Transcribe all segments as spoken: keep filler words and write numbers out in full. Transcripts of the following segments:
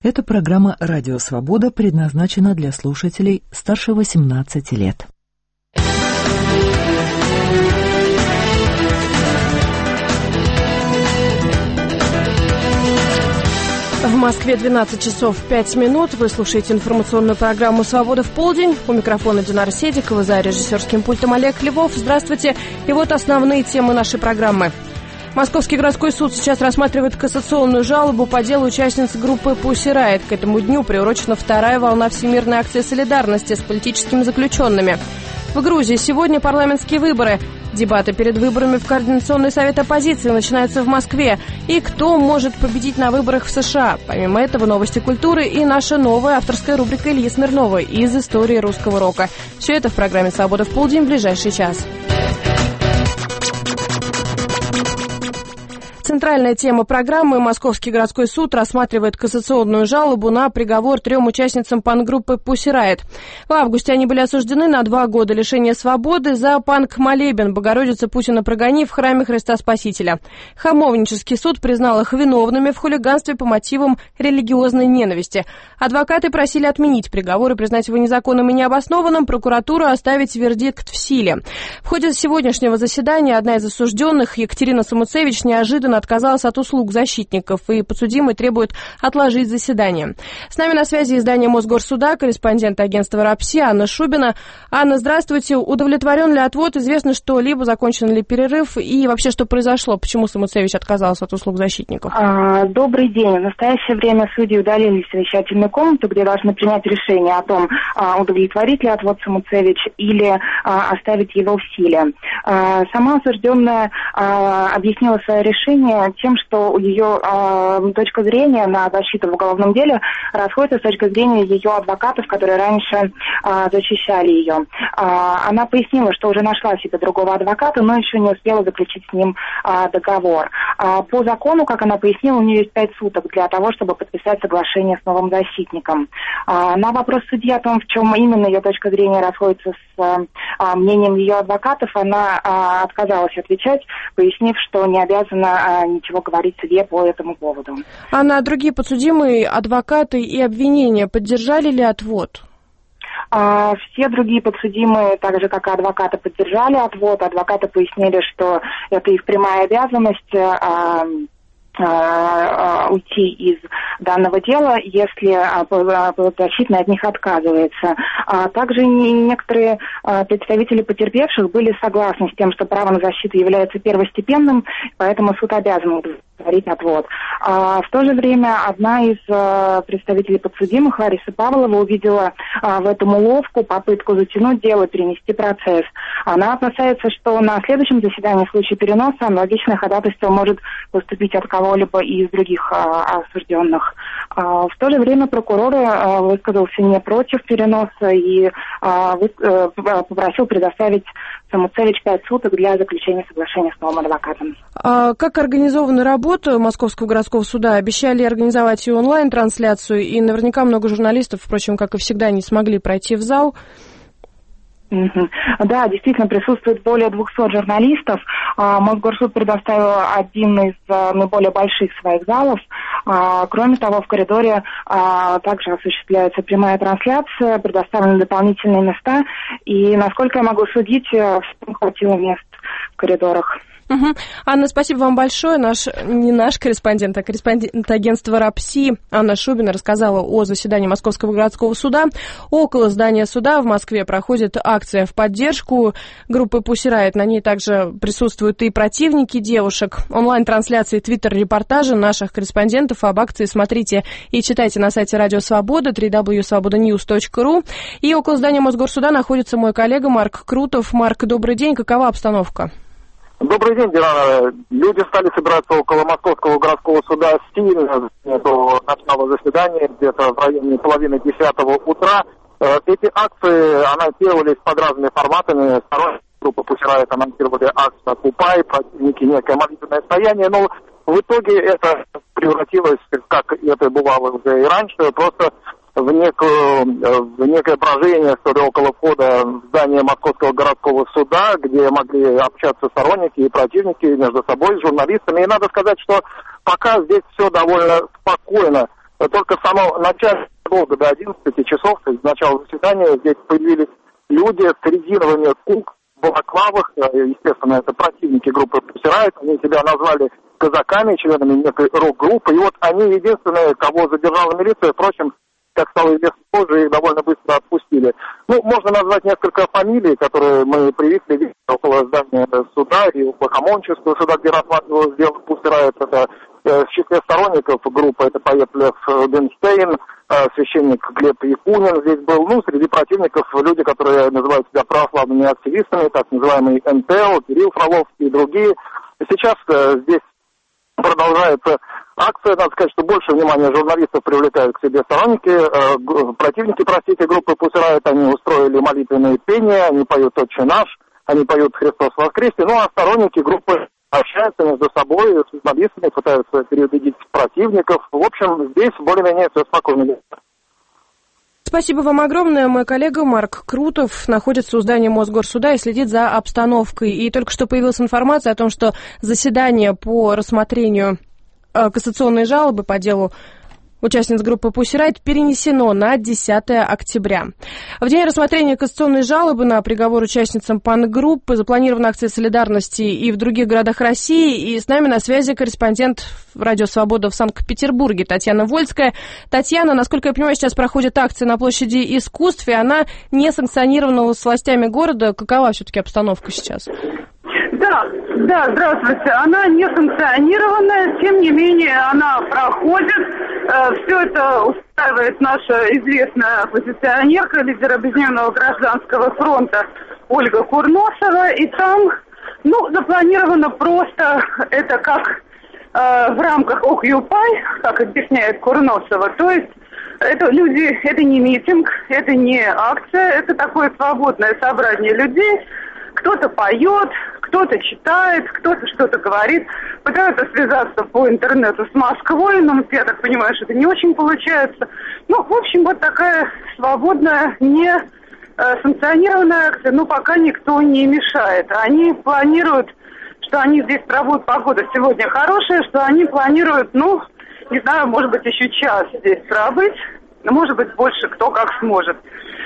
Эта программа «Радио Свобода» предназначена для слушателей старше восемнадцати лет. В Москве двенадцать часов пять минут. Вы слушаете информационную программу «Свобода в полдень». У микрофона Динара Седикова, за режиссерским пультом Олег Львов. Здравствуйте. И вот основные темы нашей программы. Московский городской суд сейчас рассматривает кассационную жалобу по делу участниц группы Pussy Riot. К этому дню приурочена вторая волна всемирной акции солидарности с политическими заключенными. В Грузии сегодня парламентские выборы. Дебаты перед выборами в Координационный совет оппозиции начинаются в Москве. И кто может победить на выборах в США? Помимо этого, новости культуры и наша новая авторская рубрика Ильи Смирновой из истории русского рока. Все это в программе «Свобода в полдень» в ближайший час. Центральная тема программы. Московский городской суд рассматривает кассационную жалобу на приговор трем участницам панк-группы Pussy Riot. В августе они были осуждены на два года лишения свободы за панк-молебен «Богородица Путина прогони» в храме Христа Спасителя. Хамовнический суд признал их виновными в хулиганстве по мотивам религиозной ненависти. Адвокаты просили отменить приговор и признать его незаконным и необоснованным, прокуратуру оставить вердикт в силе. В ходе сегодняшнего заседания одна из осужденных, Екатерина Самуцевич, неожиданно отказалась от услуг защитников, и подсудимый требует отложить заседание. С нами на связи издание Мосгорсуда, корреспондент агентства РАПСИ Анна Шубина. Анна, здравствуйте. Удовлетворен ли отвод? Известно что-либо? Закончен ли перерыв? И вообще, что произошло? Почему Самуцевич отказался от услуг защитников? А, добрый день. В настоящее время судьи удалились в совещательную комнату, где должны принять решение о том, а, удовлетворить ли отвод Самуцевич или а, оставить его в силе. А, сама осужденная а, объяснила свое решение тем, что ее э, точка зрения на защиту в уголовном деле расходится с точки зрения ее адвокатов, которые раньше э, защищали ее. Э, она пояснила, что уже нашла себе другого адвоката, но еще не успела заключить с ним э, договор. Э, по закону, как она пояснила, у нее есть пять суток для того, чтобы подписать соглашение с новым защитником. Э, на вопрос судьи о том, в чем именно ее точка зрения расходится с э, мнением ее адвокатов, она э, отказалась отвечать, пояснив, что не обязана ничего говорить судье по этому поводу. А на другие подсудимые, адвокаты и обвинения поддержали ли отвод? А, все другие подсудимые, так же как и адвокаты, поддержали отвод. Адвокаты пояснили, что это их прямая обязанность а, а, уйти из данного дела, если подзащитный от них отказывается. А также некоторые представители потерпевших были согласны с тем, что право на защиту является первостепенным, поэтому суд обязан удовлетворить отвод. А в то же время одна из представителей подсудимых, Лариса Павлова, увидела в этом уловку, попытку затянуть дело, перенести процесс. Она опасается, что на следующем заседании в случае переноса аналогичное ходатайство может поступить от кого-либо из других осужденных. В то же время прокурор высказался не против переноса и попросил предоставить Самуцевич пять суток для заключения соглашения с новым адвокатом. А как организована работа Московского городского суда? Обещали организовать и онлайн-трансляцию, и наверняка много журналистов, впрочем, как и всегда, не смогли пройти в зал. Mm-hmm. Да, действительно, присутствует более двухсот журналистов. Мосгорсуд предоставил один из наиболее больших своих залов. Кроме того, в коридоре также осуществляется прямая трансляция, предоставлены дополнительные места. И, насколько я могу судить, всем хватило мест в коридорах. Угу. Анна, спасибо вам большое. Наш, не наш корреспондент, а корреспондент агентства РАПСИ Анна Шубина рассказала о заседании Московского городского суда. Около здания суда в Москве проходит акция в поддержку группы Pussy Riot. На ней также присутствуют и противники девушек. Онлайн-трансляции, твиттер-репортажи наших корреспондентов об акции смотрите и читайте на сайте Радио Свобода, дабл ю дабл ю дабл ю точка свобода ньюс точка ру. И около здания Мосгорсуда находится мой коллега Марк Крутов. Марк, добрый день. Какова обстановка? Добрый день, Динара. Люди стали собираться около Московского городского суда сильно до начала заседания, где-то в районе половины десятого утра. Эти акции анонсировались под разными форматами. Сторонники группы Pussy Riot анонсировали акцию «Окупай», противники некое молитвенное стояние. Но в итоге это превратилось, как это бывало уже и раньше, просто в, некую, в некое брожение, что ли, около входа в здание Московского городского суда, где могли общаться сторонники и противники между собой, с журналистами. И надо сказать, что пока здесь все довольно спокойно Только с самого начала долго до одиннадцати часов, то есть с начала заседания, здесь появились люди с резиновыми кук, балаклавах, естественно, это противники группы Pussy Riot, они себя назвали казаками, членами некой рок-группы, и вот они единственные, кого задержала милиция, впрочем, как стало известно позже, их довольно быстро отпустили. Ну, можно назвать несколько фамилий, которые мы привыкли видеть около здания суда и около Хамонческого суда, где рассматривалось дело Pussy Riot. Это э, в числе сторонников группы, это поэт Лев Бенштейн, э, священник Глеб Якунин здесь был. Ну, среди противников люди, которые называют себя православными активистами, так называемый эн тэ о, Кирилл Фроловский и другие. Сейчас э, здесь продолжается акция. Надо сказать, что больше внимания журналистов привлекают к себе сторонники, э, противники, простите, группы Pussy Riot. Они устроили молитвенные пения, они поют «Отче наш», они поют «Христос воскресе». Ну, а сторонники группы общаются между собой, с журналистами, пытаются переубедить противников. В общем, здесь более-менее все спокойно. Спасибо вам огромное. Мой коллега Марк Крутов находится у здания Мосгорсуда и следит за обстановкой. И только что появилась информация о том, что заседание по рассмотрению э, кассационной жалобы по делу участниц группы Pussy Riot перенесено на десятое октября. В день рассмотрения кассационной жалобы на приговор участницам панк-группы запланирована акция солидарности и в других городах России. И с нами на связи корреспондент Радио Свобода в Санкт-Петербурге Татьяна Вольская. Татьяна, насколько я понимаю, сейчас проходит акция на площади Искусств, и она не санкционирована с властями города. Какова все-таки обстановка сейчас? Да, да, здравствуйте. Она не санкционированная, тем не менее она проходит. Все это устраивает наша известная оппозиционерка, лидер Объединенного гражданского фронта Ольга Курносова. И там, ну, запланировано просто это как э, в рамках Occupy, как объясняет Курносова. То есть это люди, это не митинг, это не акция, это такое свободное собрание людей. Кто-то поет, кто-то читает, кто-то что-то говорит, пытаются связаться по интернету с Москвой, но я так понимаю, что это не очень получается. Ну, в общем, вот такая свободная, не э, санкционированная акция, но пока никто не мешает. Они планируют, что они здесь проводят, погода сегодня хорошая, что они планируют, ну, не знаю, может быть, еще час здесь пробыть, может быть, больше кто как сможет.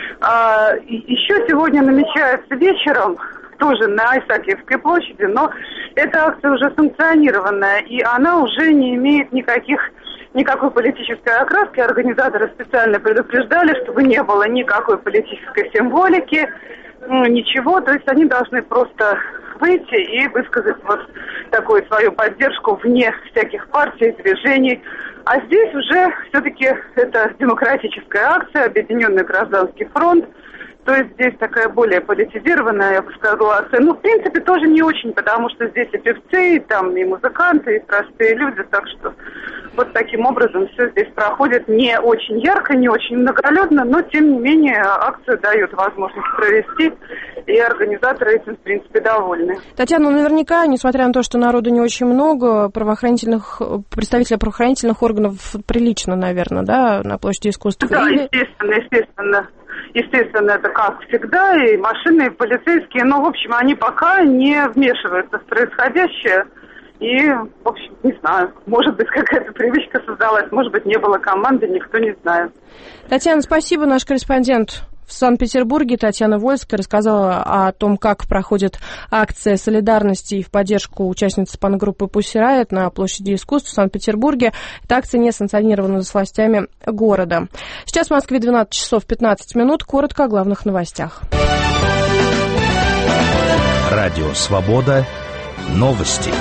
А, еще сегодня намечается вечером, тоже на Исаакиевской площади, но эта акция уже санкционированная, и она уже не имеет никаких, никакой политической окраски. Организаторы специально предупреждали, чтобы не было никакой политической символики, ну, ничего, то есть они должны просто выйти и высказать вот такую свою поддержку вне всяких партий, движений. А здесь уже все-таки это демократическая акция, Объединенный гражданский фронт. То есть здесь такая более политизированная, я бы сказала, акция. Ну, в принципе, тоже не очень, потому что здесь и певцы, и там и музыканты, и простые люди. Так что вот таким образом все здесь проходит не очень ярко, не очень многолюдно, но, тем не менее, акцию дают возможность провести, и организаторы этим, в принципе, довольны. Татьяна, наверняка, несмотря на то, что народу не очень много, правоохранительных, представителей правоохранительных органов прилично, наверное, да, на площади Искусств? Да, Или... естественно, естественно. Естественно, это как всегда, и машины, и полицейские, но, в общем, они пока не вмешиваются в происходящее, и, в общем, не знаю, может быть, какая-то привычка создалась, может быть, не было команды, никто не знает. Татьяна, спасибо, наш корреспондент в Санкт-Петербурге Татьяна Вольская рассказала о том, как проходит акция солидарности и в поддержку участниц панк-группы Pussy Riot на площади Искусств в Санкт-Петербурге. Эта акция не санкционирована с властями города. Сейчас в Москве двенадцать часов пятнадцать минут. Коротко о главных новостях. Радио «Свобода». Новости.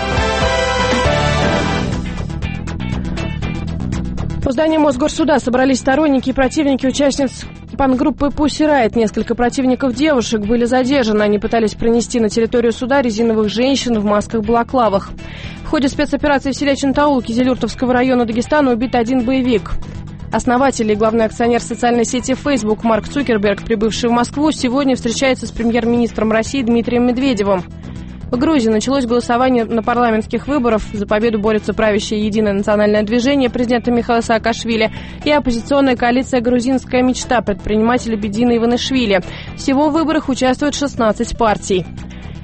У здания Мосгорсуда собрались сторонники и противники участниц панк-группы Pussy Riot. Несколько противников девушек были задержаны. Они пытались пронести на территорию суда резиновых женщин в масках-балаклавах. В ходе спецоперации в селе Чантаул Кизилюртовского района Дагестана убит один боевик. Основатель и главный акционер социальной сети Facebook Марк Цукерберг, прибывший в Москву, сегодня встречается с премьер-министром России Дмитрием Медведевым. В Грузии началось голосование на парламентских выборах. За победу борются правящее Единое национальное движение президента Михаила Саакашвили и оппозиционная коалиция «Грузинская мечта» предпринимателя Бедина Иванишвили. Всего в выборах участвуют шестнадцать партий.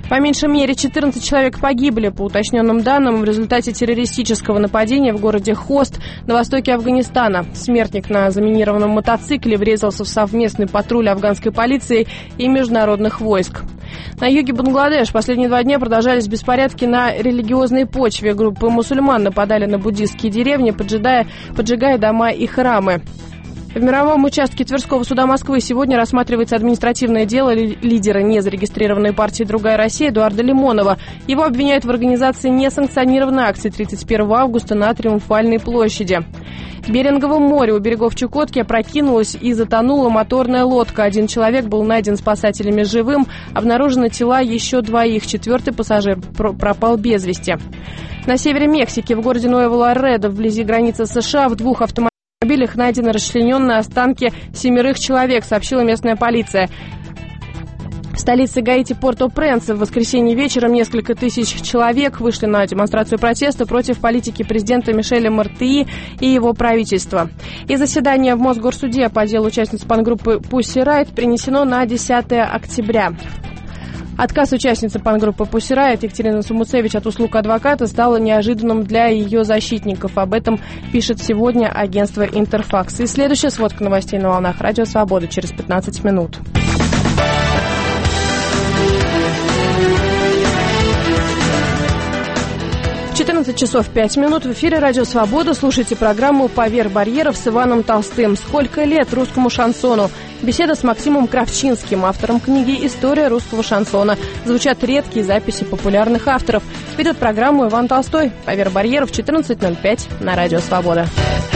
По меньшей мере четырнадцать человек погибли, по уточненным данным, в результате террористического нападения в городе Хост на востоке Афганистана. Смертник на заминированном мотоцикле врезался в совместный патруль афганской полиции и международных войск. На юге Бангладеш последние два дня продолжались беспорядки на религиозной почве. Группы мусульман нападали на буддистские деревни, поджигая, поджигая дома и храмы. В мировом участке Тверского суда Москвы сегодня рассматривается административное дело лидера незарегистрированной партии «Другая Россия» Эдуарда Лимонова. Его обвиняют в организации несанкционированной акции тридцать первого августа на Триумфальной площади. В Беринговом море у берегов Чукотки опрокинулась и затонула моторная лодка. Один человек был найден спасателями живым. Обнаружены тела еще двоих. Четвертый пассажир пропал без вести. На севере Мексики, в городе Нуэво-Ларедо, вблизи границы США, в двух автомобилях В автомобилях найдены расчлененные останки семерых человек, сообщила местная полиция. В столице Гаити Порто-Пренсе в воскресенье вечером несколько тысяч человек вышли на демонстрацию протеста против политики президента Мишеля Мартии и его правительства. И заседание в Мосгорсуде по делу участниц панк-группы Pussy Riot перенесено на десятое октября. Отказ участницы панк-группы Pussy Riot Екатерины Сумуцевич от услуг адвоката стало неожиданным для ее защитников. Об этом пишет сегодня агентство «Интерфакс». И следующая сводка новостей на волнах Радио Свобода через пятнадцать минут. четырнадцать часов пять минут. В эфире Радио Свобода. Слушайте программу «Поверх барьеров» с Иваном Толстым. Сколько лет русскому шансону? Беседа с Максимом Кравчинским, автором книги «История русского шансона». Звучат редкие записи популярных авторов. Ведет программу Иван Толстой. «Поверх барьеров» четырнадцать ноль пять на Радио Свобода.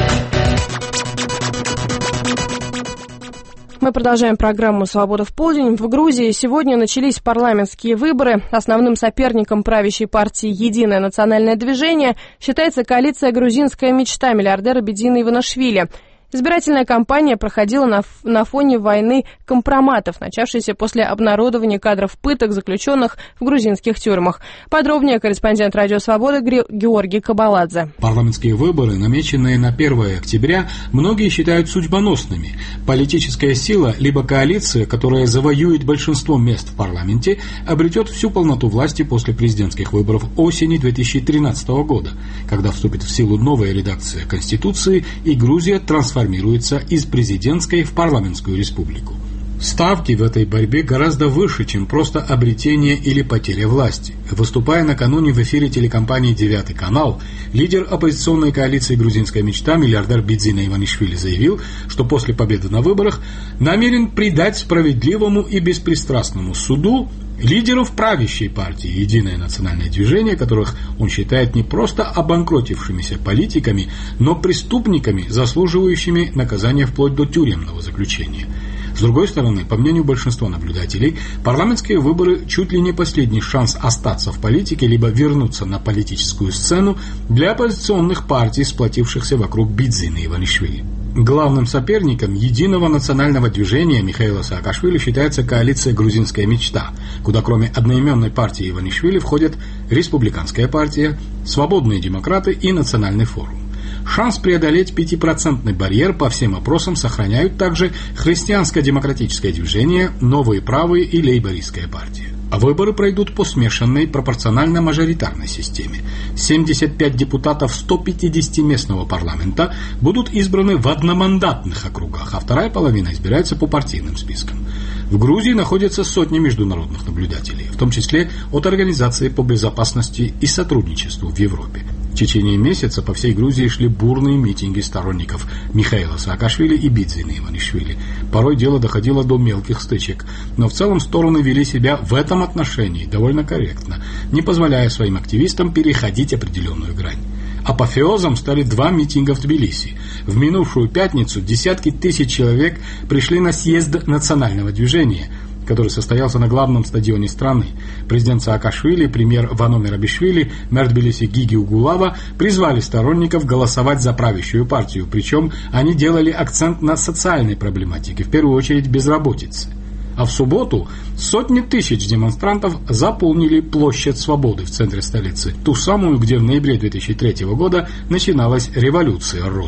Мы продолжаем программу «Свобода в полдень». В Грузии сегодня начались парламентские выборы. Основным соперником правящей партии «Единое национальное движение» считается коалиция «Грузинская мечта» миллиардера Бедзина Иванишвили. Избирательная кампания проходила на, на фоне войны компроматов, начавшейся после обнародования кадров пыток заключенных в грузинских тюрьмах. Подробнее корреспондент «Радио Свобода» Георгий Кабаладзе. Парламентские выборы, намеченные на первое октября, многие считают судьбоносными. Политическая сила, либо коалиция, которая завоюет большинство мест в парламенте, обретет всю полноту власти после президентских выборов осени две тысячи тринадцатого года, когда вступит в силу новая редакция Конституции и Грузия трансформируется формируется из президентской в парламентскую республику. Ставки в этой борьбе гораздо выше, чем просто обретение или потеря власти. Выступая накануне в эфире телекомпании «Девятый канал», лидер оппозиционной коалиции «Грузинская мечта» миллиардер Бедзина Иванишвили заявил, что после победы на выборах намерен предать справедливому и беспристрастному суду лидеров правящей партии «Единое национальное движение», которых он считает не просто обанкротившимися политиками, но преступниками, заслуживающими наказания вплоть до тюремного заключения. С другой стороны, по мнению большинства наблюдателей, парламентские выборы чуть ли не последний шанс остаться в политике, либо вернуться на политическую сцену для оппозиционных партий, сплотившихся вокруг Бедзина Иванишвили. Главным соперником Единого национального движения Михаила Саакашвили считается коалиция «Грузинская мечта», куда кроме одноименной партии Иванишвили входят Республиканская партия, Свободные демократы и Национальный форум. Шанс преодолеть пятипроцентный барьер по всем опросам сохраняют также Христианско-демократическое движение, Новые правые и Лейбористская партия. А выборы пройдут по смешанной пропорционально-мажоритарной системе. семьдесят пять депутатов сто пятидесяти местного парламента будут избраны в одномандатных округах, а вторая половина избирается по партийным спискам. В Грузии находятся сотни международных наблюдателей, в том числе от Организации по безопасности и сотрудничеству в Европе. В течение месяца по всей Грузии шли бурные митинги сторонников Михаила Саакашвили и Бедзина Иванишвили. Порой дело доходило до мелких стычек, но в целом стороны вели себя в этом отношении довольно корректно, не позволяя своим активистам переходить определенную грань. Апофеозом стали два митинга в Тбилиси. В минувшую пятницу десятки тысяч человек пришли на съезд национального движения, который состоялся на главном стадионе страны. Президент Саакашвили, премьер Вано Мерабишвили, мэр Тбилиси Гиги Угулава призвали сторонников голосовать за правящую партию, причем они делали акцент на социальной проблематике, в первую очередь безработице. А в субботу сотни тысяч демонстрантов заполнили площадь Свободы в центре столицы, ту самую, где в ноябре две тысячи третьего года начиналась революция роз.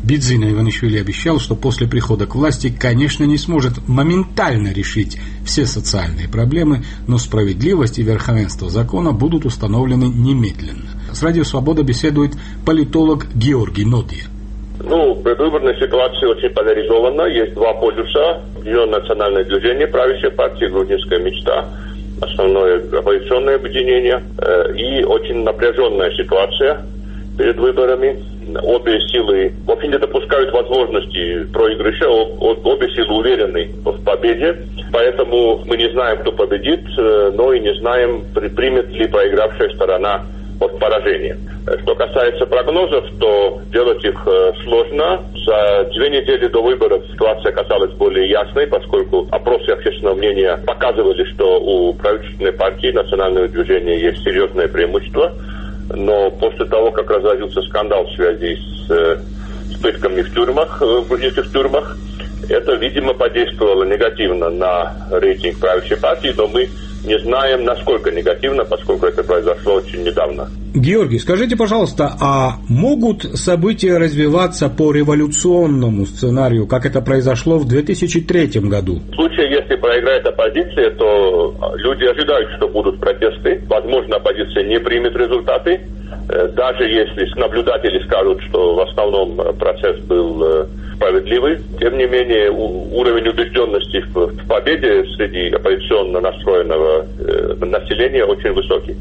Бидзина Иванишвили обещал, что после прихода к власти, конечно, не сможет моментально решить все социальные проблемы, но справедливость и верховенство закона будут установлены немедленно. С Радио Свобода беседует политолог Георгий Нодия. Ну, предвыборная ситуация очень поляризована. Есть два полюса. Объединенное национальное движение, правящая партия, грузинская мечта, основное оппозиционное объединение. И очень напряженная ситуация перед выборами. Обе силы вообще не допускают возможности проигрыша, обе силы уверены в победе, поэтому мы не знаем, кто победит, но и не знаем, примет ли проигравшая сторона от поражения. Что касается прогнозов, то делать их сложно. За две недели до выборов ситуация оказалась более ясной, поскольку опросы общественного мнения показывали, что у правительственной партии, национального движения есть серьезное преимущество. Но после того, как разразился скандал в связи с, с пытками в тюрьмах, в грузинских тюрьмах, это, видимо, подействовало негативно на рейтинг правящей партии, но мы не знаем, насколько негативно, поскольку это произошло очень недавно. Георгий, скажите, пожалуйста, а могут события развиваться по революционному сценарию, как это произошло в две тысячи третьем году? В случае, если проиграет оппозиция, то люди ожидают, что будут протесты. Возможно, оппозиция не примет результаты. Даже если наблюдатели скажут, что в основном процесс был справедливый, тем не менее уровень убежденности в победе среди оппозиционно настроенного населения очень высокий.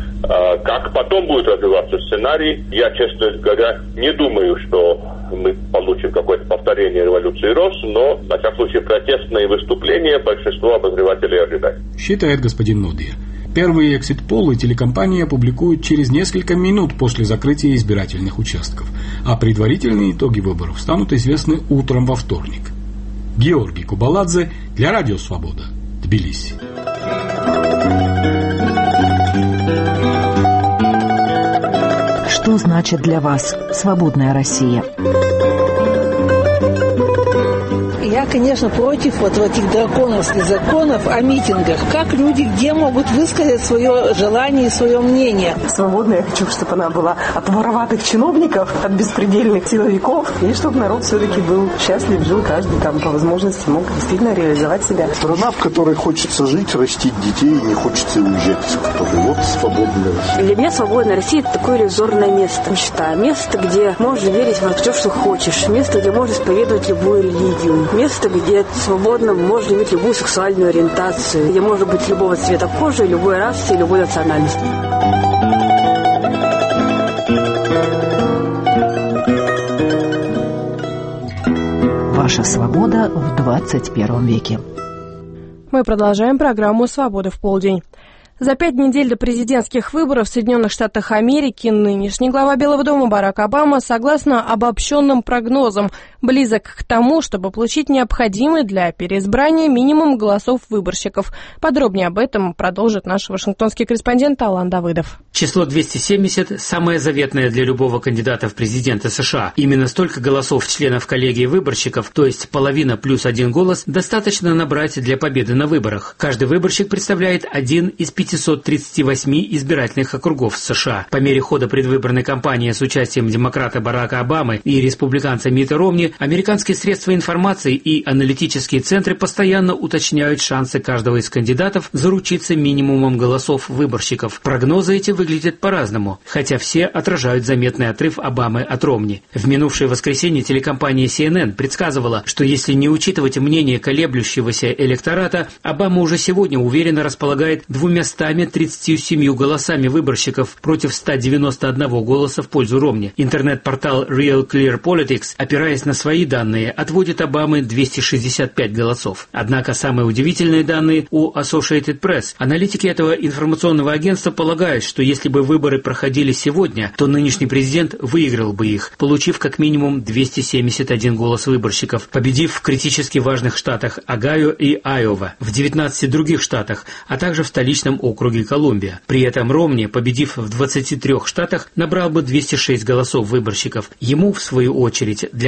Как потом будет развиваться сценарий, я, честно говоря, не думаю, что мы получим какое-то повторение революции РОС, но, на всяком случае, протестные выступления большинство обозревателей ожидает. Считает господин Нодия. Первые экзит-полы телекомпания публикует через несколько минут после закрытия избирательных участков, а предварительные итоги выборов станут известны утром во вторник. Георгий Кубаладзе для Радио Свобода, Тбилиси. Что значит для вас свободная Россия? Я, конечно, против вот этих драконовских законов о митингах. Как люди где могут высказать свое желание и свое мнение? Свободная я хочу, чтобы она была от вороватых чиновников, от беспредельных силовиков, и чтобы народ все-таки был счастлив, жил каждый там по возможности, мог действительно реализовать себя. Страна, в которой хочется жить, растить детей, и не хочется уезжать из которой. Вот свободная Россия. Для меня свободная Россия – это такое иллюзорное место, мечта. Место, где можно верить во все, что хочешь. Место, где можно исповедовать любую религию. Место, где свободно можно иметь любую сексуальную ориентацию, где можно быть любого цвета кожи, любой расы и любой национальности. Ваша свобода в двадцать первом веке. Мы продолжаем программу «Свобода в полдень». За пять недель до президентских выборов в Соединенных Штатах Америки нынешний глава Белого дома Барак Обама, согласно обобщенным прогнозам, близок к тому, чтобы получить необходимый для переизбрания минимум голосов выборщиков. Подробнее об этом продолжит наш вашингтонский корреспондент Алан Давыдов. Число двести семьдесят – самое заветное для любого кандидата в президенты США. Именно столько голосов членов коллегии выборщиков, то есть половина плюс один голос, достаточно набрать для победы на выборах. Каждый выборщик представляет один из пятисот тридцати восьми избирательных округов США. По мере хода предвыборной кампании с участием демократа Барака Обамы и республиканца Митта Ромни, американские средства информации и аналитические центры постоянно уточняют шансы каждого из кандидатов заручиться минимумом голосов выборщиков. Прогнозы эти выглядят по-разному, хотя все отражают заметный отрыв Обамы от Ромни. В минувшее воскресенье телекомпания си эн эн предсказывала, что если не учитывать мнение колеблющегося электората, Обама уже сегодня уверенно располагает двумястами тридцатью семью голосами выборщиков против ста девяноста одного голоса в пользу Ромни. Интернет-портал Real Clear Politics, опираясь на свои данные, отводит Обаме двести шестьдесят пять голосов. Однако самые удивительные данные у Associated Press. Аналитики этого информационного агентства полагают, что если бы выборы проходили сегодня, то нынешний президент выиграл бы их, получив как минимум двести семьдесят один голос выборщиков, победив в критически важных штатах Огайо и Айова, в девятнадцати других штатах, а также в столичном округе Колумбия. При этом Ромни, победив в двадцати трёх штатах, набрал бы двести шесть голосов выборщиков. Ему, в свою очередь, для победы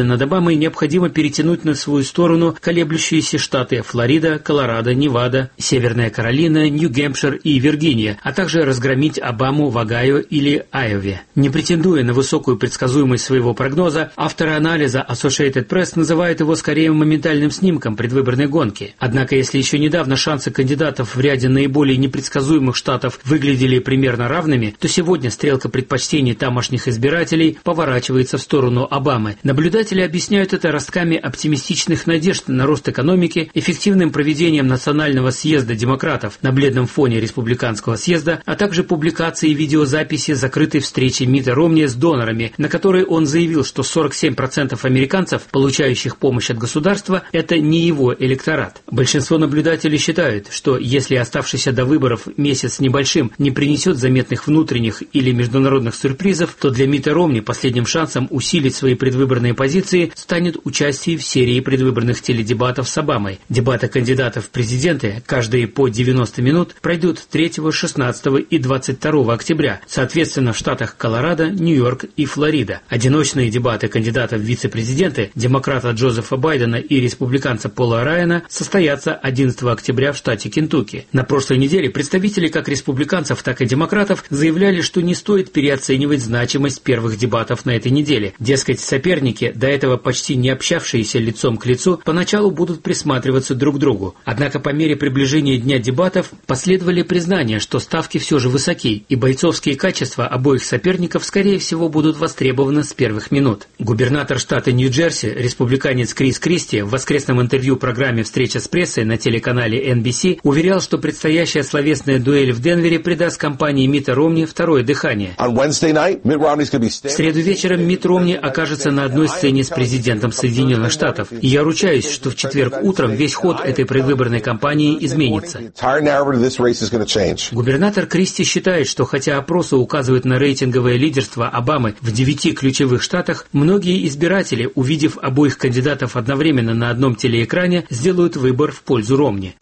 над Обамой необходимо перетянуть на свою сторону колеблющиеся штаты Флорида, Колорадо, Невада, Северная Каролина, Нью-Гэмпшир и Виргиния, а также разгромить Обаму в Огайо или Айове. Не претендуя на высокую предсказуемость своего прогноза, авторы анализа Associated Press называют его скорее моментальным снимком предвыборной гонки. Однако, если еще недавно шансы кандидатов в ряде наиболее непредсказуемых штатов выглядели примерно равными, то сегодня стрелка предпочтений тамошних избирателей поворачивается в сторону Обамы. Наблюдатели объясняют это ростками оптимистичных надежд на рост экономики, эффективным проведением национального съезда демократов на бледном фоне республиканского съезда, а также публикацией видеозаписи закрытой встречи Митта Ромни с донорами, на которой он заявил, что сорок семь процентов американцев, получающих помощь от государства, это не его электорат. Большинство наблюдателей считают, что если оставшийся до выборов месяц с небольшим не принесет заметных внутренних или международных сюрпризов, то для Митта Ромни последним шансом усилить свои предвыборные позиции станет участие в серии предвыборных теледебатов с Обамой. Дебаты кандидатов в президенты, каждые по девяносто минут, пройдут третьего, шестнадцатого и двадцать второго октября, соответственно в штатах Колорадо, Нью-Йорк и Флорида. Одиночные дебаты кандидатов в вице-президенты, демократа Джозефа Байдена и республиканца Пола Райана, состоятся одиннадцатого октября в штате Кентукки. На прошлой неделе представители как республиканцев, так и демократов заявляли, что не стоит переоценивать значимость первых дебатов на этой неделе. Дескать, соперники, до этого почти не общавшиеся лицом к лицу, поначалу будут присматриваться друг к другу. Однако по мере приближения дня дебатов последовали признания, что ставки все же высоки, и бойцовские качества обоих соперников, скорее всего, будут востребованы с первых минут. Губернатор штата Нью-Джерси, республиканец Крис Кристи, в воскресном интервью программе «Встреча с прессой» на телеканале эн би си уверял, что предстоящая словесная дуэль в Денвере придаст кампании Митта Ромни второе дыхание. В среду вечером Митт Ромни окажется на одной сцене с президентом Соединенных Штатов, и я ручаюсь, что в четверг утром весь ход этой предвыборной кампании изменится. Губернатор Кристи считает, что хотя опросы указывают на рейтинговое лидерство Обамы в девяти ключевых штатах, многие избиратели, увидев обоих кандидатов одновременно на одном телеэкране, сделают выбор в пользу Ромни.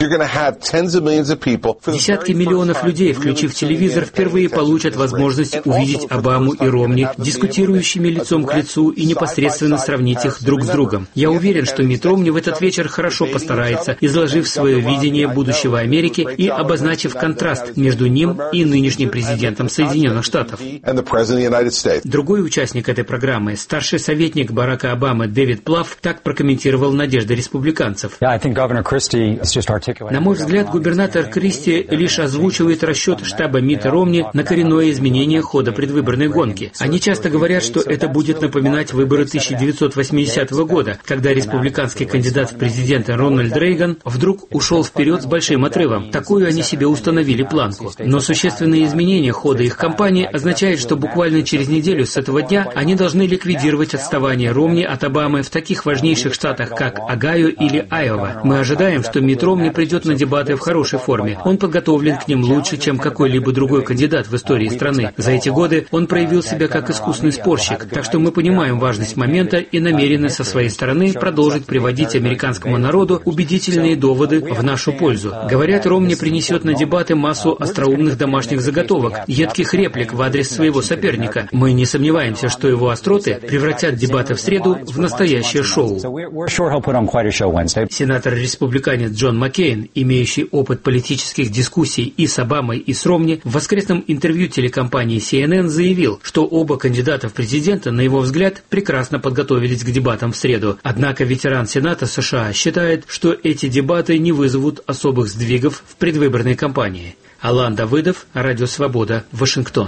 Десятки миллионов людей, включив телевизор, впервые получат возможность увидеть Обаму и Ромни, дискутирующими лицом к лицу, и непосредственно сравнить их друг с другом. Я уверен, что Митт Ромни в этот вечер хорошо постарается, изложив свое видение будущего Америки и обозначив контраст между ним и нынешним президентом Соединенных Штатов. Другой участник этой программы, старший советник Барака Обамы Дэвид Плафф, так прокомментировал надежды республиканцев. На мой взгляд, губернатор Кристи лишь озвучивает расчет штаба Митта Ромни на коренное изменение хода предвыборной гонки. Они часто говорят, что это будет напоминать выборы тысяча девятьсот восьмидесятого года, когда республиканский кандидат в президенты Рональд Рейган вдруг ушел вперед с большим отрывом. Такую они себе установили планку. Но существенные изменения хода их кампании означают, что буквально через неделю с этого дня они должны ликвидировать отставание Ромни от Обамы в таких важнейших штатах, как Огайо или Айова. Мы ожидаем, что Митт Ромни придет на дебаты в хорошей форме. Он подготовлен к ним лучше, чем какой-либо другой кандидат в истории страны. За эти годы он проявил себя как искусный спорщик, так что мы понимаем важность момента и намерены со своей стороны продолжить приводить американскому народу убедительные доводы в нашу пользу. Говорят, Ромни принесет на дебаты массу остроумных домашних заготовок, едких реплик в адрес своего соперника. Мы не сомневаемся, что его остроты превратят дебаты в среду в настоящее шоу. Сенатор-республиканец Джон Маккейн, имеющий опыт политических дискуссий и с Обамой, и с Ромни, в воскресном интервью телекомпании си эн эн заявил, что оба кандидата в президента, на его взгляд, прекрасно подготовились к дебатам в среду. Однако ветеран Сената США считает, что эти дебаты не вызовут особых сдвигов в предвыборной кампании. Алан Давыдов, Радио Свобода, Вашингтон.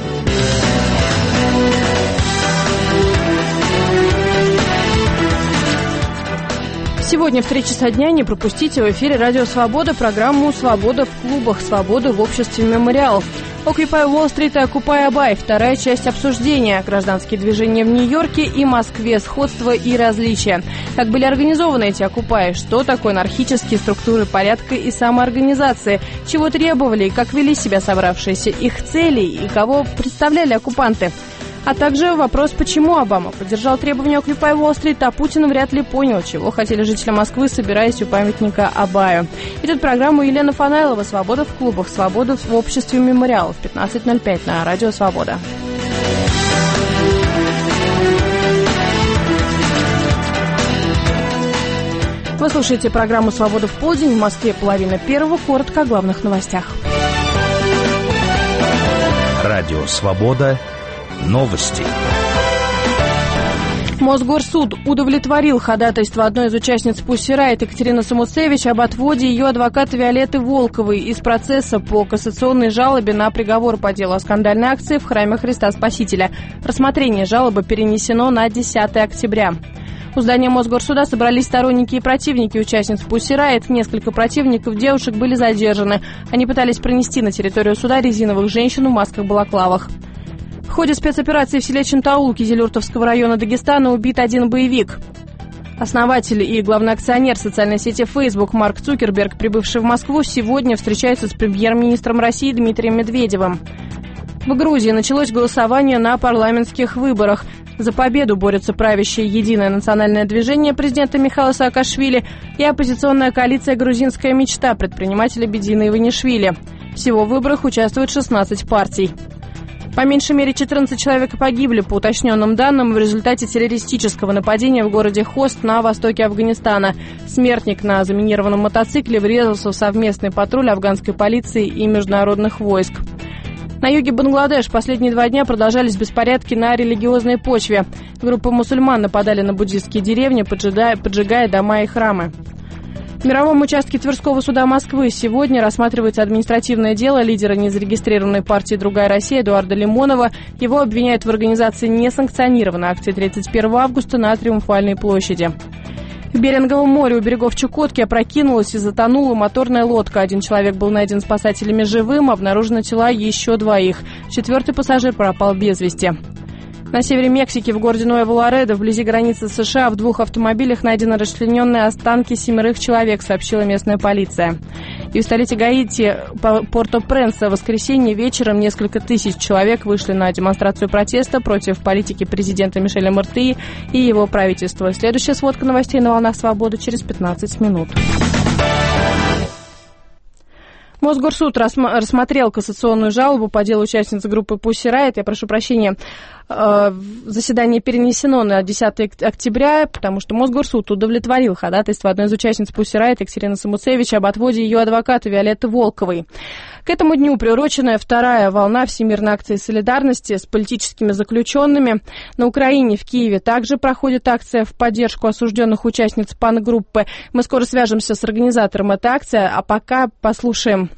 Сегодня в три часа дня не пропустите в эфире «Радио Свобода» программу «Свобода в клубах», «Свобода в обществе мемориал». Occupy Wall Street и Occupy Abay. Вторая часть обсуждения. Гражданские движения в Нью-Йорке и Москве. Сходства и различия. Как были организованы эти Occupy? Что такое анархические структуры порядка и самоорганизации? Чего требовали и как вели себя собравшиеся? Их цели и кого представляли оккупанты? А также вопрос, почему Обама поддержал требования Occupy Wall Street, а Путин вряд ли понял, чего хотели жители Москвы, собираясь у памятника Абаю. Итак, программу Елена Фанайлова «Свобода в клубах», «Свобода в обществе мемориал» в пятнадцать ноль пять на Радио Свобода. Вы слушаете программу «Свобода в полдень». В Москве половина первого. Коротко о главных новостях. Радио «Свобода». Новости. Мосгорсуд удовлетворил ходатайство одной из участниц Pussy Riot Екатерины Самуцевич об отводе ее адвоката Виолетты Волковой из процесса по кассационной жалобе на приговор по делу о скандальной акции в храме Христа Спасителя. Рассмотрение жалобы перенесено на десятое октября. У здания Мосгорсуда собрались сторонники и противники участниц Pussy Riot. Несколько противников девушек были задержаны. Они пытались пронести на территорию суда резиновых женщин в масках-балаклавах. В ходе спецоперации в селе Чантаул Кизилюртовского района Дагестана убит один боевик. Основатель и главный акционер социальной сети Facebook Марк Цукерберг, прибывший в Москву, сегодня встречается с премьер-министром России Дмитрием Медведевым. В Грузии началось голосование на парламентских выборах. За победу борются правящее Единое национальное движение президента Михаила Саакашвили и оппозиционная коалиция «Грузинская мечта» предпринимателя Бедина Иванишвили. Всего в выборах участвуют шестнадцать партий. По меньшей мере четырнадцать человек погибли, по уточненным данным, в результате террористического нападения в городе Хост на востоке Афганистана. Смертник на заминированном мотоцикле врезался в совместный патруль афганской полиции и международных войск. На юге Бангладеш последние два дня продолжались беспорядки на религиозной почве. Группы мусульман нападали на буддистские деревни, поджигая, поджигая дома и храмы. В мировом участке Тверского суда Москвы сегодня рассматривается административное дело лидера незарегистрированной партии «Другая Россия» Эдуарда Лимонова. Его обвиняют в организации несанкционированной акции тридцать первого августа на Триумфальной площади. В Беринговом море у берегов Чукотки опрокинулась и затонула моторная лодка. Один человек был найден спасателями живым, обнаружены тела еще двоих. Четвертый пассажир пропал без вести. На севере Мексики, в городе Нуэво-Ларедо, вблизи границы США, в двух автомобилях найдены расчлененные останки семерых человек, сообщила местная полиция. И в столице Гаити, Порто-Пренса, в воскресенье вечером несколько тысяч человек вышли на демонстрацию протеста против политики президента Мишеля Мартии и его правительства. Следующая сводка новостей на волнах «Свободы» через пятнадцать минут. Мосгорсуд рассмотрел кассационную жалобу по делу участницы группы Pussy Riot. Я прошу прощения, заседание перенесено на десятое октября, потому что Мосгорсуд удовлетворил ходатайство одной из участниц Pussy Riot Екатерины Самуцевич об отводе ее адвоката Виолетты Волковой. К этому дню приурочена вторая волна всемирной акции солидарности с политическими заключенными. На Украине, в Киеве, также проходит акция в поддержку осужденных участниц пан-группы. Мы скоро свяжемся с организатором этой акции, а пока послушаем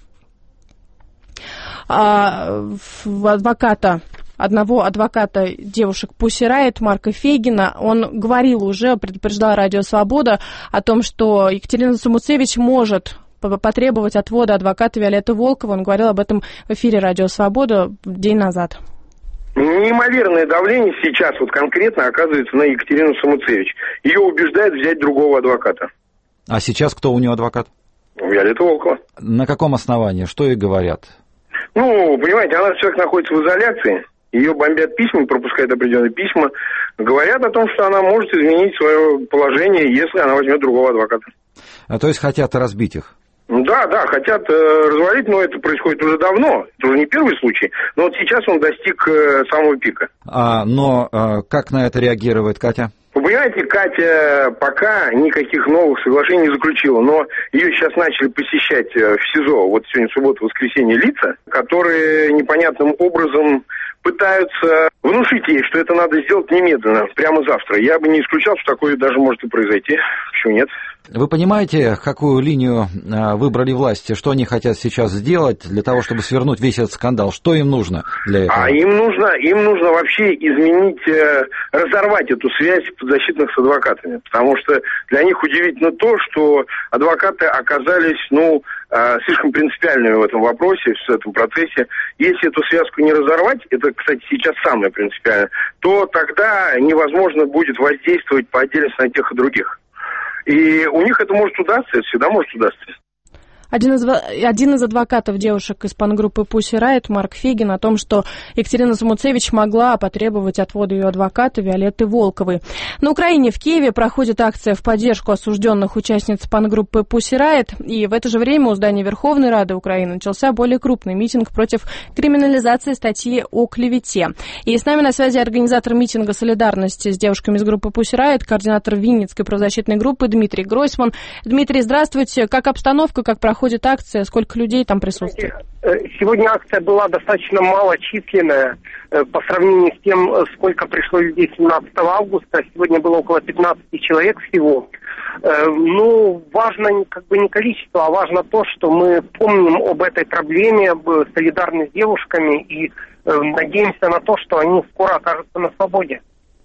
адвоката, одного адвоката девушек Pussy Riot Марка Фейгина. Он говорил уже, предупреждал Радио Свобода о том, что Екатерина Самуцевич может потребовать отвода адвоката Виолетты Волковой. Он говорил об этом в эфире Радио Свобода день назад. Неимоверное давление сейчас вот конкретно оказывается на Екатерину Самуцевич. Ее убеждают взять другого адвоката. А сейчас кто у нее адвокат? Виолетта Волкова. На каком основании? Что ей говорят? Ну, понимаете, она человек находится в изоляции, ее бомбят письма, пропускают определенные письма, говорят о том, что она может изменить свое положение, если она возьмет другого адвоката. А то есть хотят разбить их? Да, да, хотят э, развалить, но это происходит уже давно, это уже не первый случай, но вот сейчас он достиг э, самого пика. А, но э, как на это реагирует Катя? Вы понимаете, Катя пока никаких новых соглашений не заключила, но ее сейчас начали посещать в СИЗО, вот сегодня суббота, воскресенье, лица, которые непонятным образом пытаются внушить ей, что это надо сделать немедленно, прямо завтра. Я бы не исключал, что такое даже может и произойти. Почему нет? Вы понимаете, какую линию выбрали власти? Что они хотят сейчас сделать для того, чтобы свернуть весь этот скандал? Что им нужно для этого? А им нужно, им нужно вообще изменить, разорвать эту связь подзащитных с адвокатами. Потому что для них удивительно то, что адвокаты оказались, ну, слишком принципиальными в этом вопросе, в этом процессе. Если эту связку не разорвать, это, кстати, сейчас самое принципиальное, то тогда невозможно будет воздействовать по отдельности на тех и других. И у них это может удастся, это всегда может удастся. Один из, один из адвокатов девушек из пангруппы Pussy Riot, Марк Фегин, о том, что Екатерина Самуцевич могла потребовать отвода ее адвоката Виолетты Волковой. На Украине, в Киеве, проходит акция в поддержку осужденных участниц пангруппы Pussy Riot, и в это же время у здания Верховной Рады Украины начался более крупный митинг против криминализации статьи о клевете. И с нами на связи организатор митинга солидарности с девушками из группы Pussy Riot, координатор Винницкой правозащитной группы Дмитрий Гройсман. Дмитрий, здравствуйте. Как обстановка, как проходит Проходит акция, сколько людей там присутствует? Сегодня акция была достаточно малочисленная по сравнению с тем, сколько пришло людей семнадцатого августа. Сегодня было около пятнадцати человек всего. Ну, важно как бы не количество, а важно то, что мы помним об этой проблеме, солидарны с девушками и надеемся на то, что они скоро окажутся на свободе.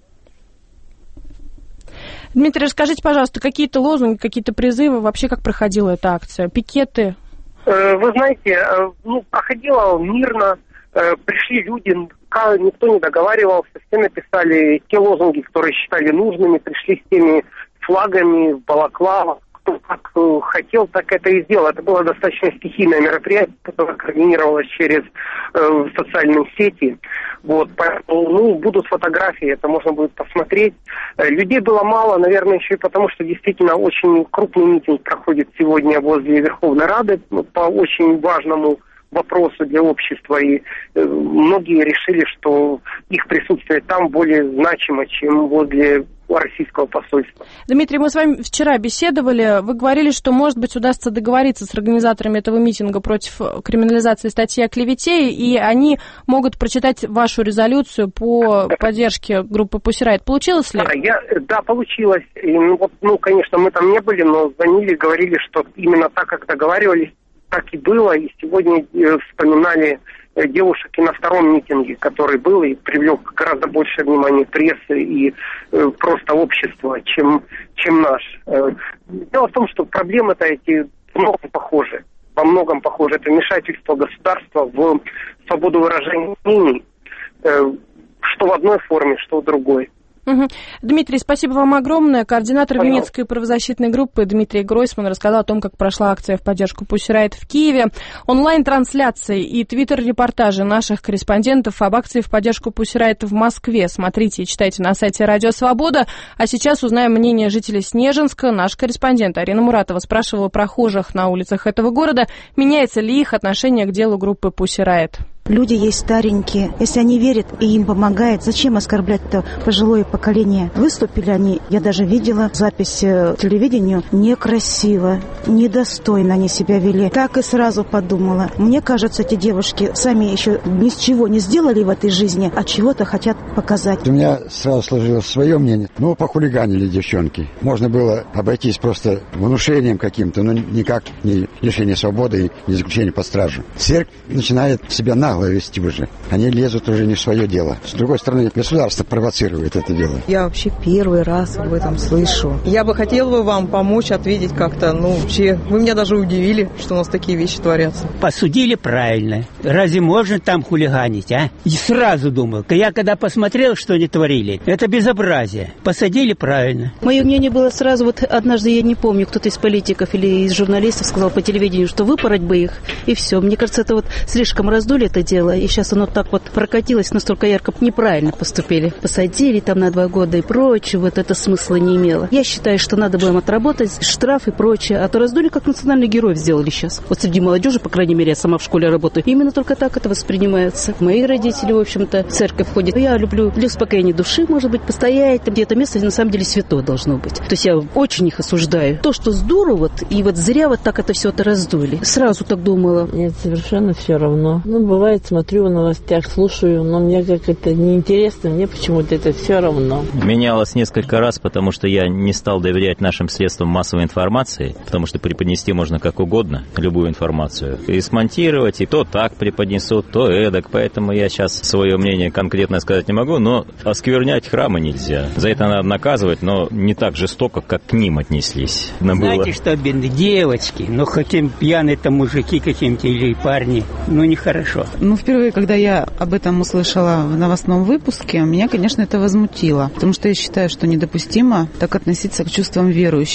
Дмитрий, расскажите, пожалуйста, какие-то лозунги, какие-то призывы, вообще как проходила эта акция, пикеты? Вы знаете, ну, проходила мирно, пришли люди, никто не договаривался, все написали те лозунги, которые считали нужными, пришли с теми флагами, в балаклавах. Кто как хотел, так это и сделал. Это было достаточно стихийное мероприятие, которое координировалось через э, социальные сети. Вот, поэтому, ну, будут фотографии, это можно будет посмотреть. Э, людей было мало, наверное, еще и потому, что действительно очень крупный митинг проходит сегодня возле Верховной Рады по очень важному вопросу для общества, и э, многие решили, что их присутствие там более значимо, чем возле российского посольства. Дмитрий, мы с вами вчера беседовали, вы говорили, что, может быть, удастся договориться с организаторами этого митинга против криминализации статьи о клевете, и они могут прочитать вашу резолюцию по поддержке группы Pussy Riot. Получилось ли? Да, я, да получилось. И, ну, вот, ну, конечно, мы там не были, но звонили, говорили, что именно так, как договаривались, так и было, и сегодня э, вспоминали э, девушек и на втором митинге, который был и привлек гораздо больше внимания прессы и э, просто общества, чем, чем наш. Э, дело в том, что проблемы-то эти во многом похожи. Во многом похожи. Это вмешательство государства в свободу выражения мнений, э, что в одной форме, что в другой. Угу. Дмитрий, спасибо вам огромное. Координатор Винницкой правозащитной группы Дмитрий Гройсман рассказал о том, как прошла акция в поддержку Pussy Riot в Киеве. Онлайн-трансляции и твиттер-репортажи наших корреспондентов об акции в поддержку Pussy Riot в Москве смотрите и читайте на сайте Радио Свобода. А сейчас узнаем мнение жителей Снежинска. Наш корреспондент Арина Муратова спрашивала прохожих на улицах этого города, меняется ли их отношение к делу группы Pussy Riot. Люди есть старенькие. Если они верят и им помогает, зачем оскорблять-то пожилое поколение? Выступили они, я даже видела запись телевидению, некрасиво, недостойно они себя вели. Так и сразу подумала. Мне кажется, эти девушки сами еще ни с чего не сделали в этой жизни, а чего-то хотят показать. У меня сразу сложилось свое мнение. Ну, похулиганили девчонки. Можно было обойтись просто внушением каким-то, но никак не лишение свободы и не заключение под стражу. Церковь начинает себя нагло вести уже. Они лезут уже не в свое дело. С другой стороны, государство провоцирует это дело. Я вообще первый раз об этом слышу. Я бы хотела бы вам помочь, ответить как-то. Ну, вообще, вы меня даже удивили, что у нас такие вещи творятся. Посудили правильно. Разве можно там хулиганить, а? И сразу думал. Я когда посмотрел, что они творили, это безобразие. Посадили правильно. Мое мнение было сразу, вот однажды, я не помню, кто-то из политиков или из журналистов сказал по телевидению, что выпороть бы их, и все. Мне кажется, это вот слишком раздули это дело, и сейчас оно так вот прокатилось настолько ярко, неправильно поступили. Посадили там на два года и прочее, вот это смысла не имело. Я считаю, что надо было им отработать штраф и прочее, а то раздули, как национальный герой сделали сейчас. Вот среди молодежи, по крайней мере, я сама в школе работаю, именно только так это воспринимается. Мои родители, в общем-то, в церковь ходят. Я люблю для успокоения души, может быть, постоять, там где-то место на самом деле святое должно быть. То есть я очень их осуждаю. То, что здорово, вот, и вот зря вот так это все это раздули. Сразу так думала. Нет, совершенно все равно. Ну, бывает, смотрю в новостях, слушаю, но мне как это неинтересно, мне почему-то это все равно. Менялось несколько раз, потому что я не стал доверять нашим средствам массовой информации, потому что преподнести можно как угодно, любую информацию, и смонтировать, и то так преподнесут, то эдак, поэтому я сейчас свое мнение конкретно сказать не могу, но осквернять храмы нельзя. За это надо наказывать, но не так жестоко, как к ним отнеслись. Но знаете, было... что, бедные девочки, ну хотим пьяные-то мужики какие-то или парни, ну нехорошо. Ну, впервые, когда я об этом услышала в новостном выпуске, меня, конечно, это возмутило. Потому что я считаю, что недопустимо так относиться к чувствам верующих.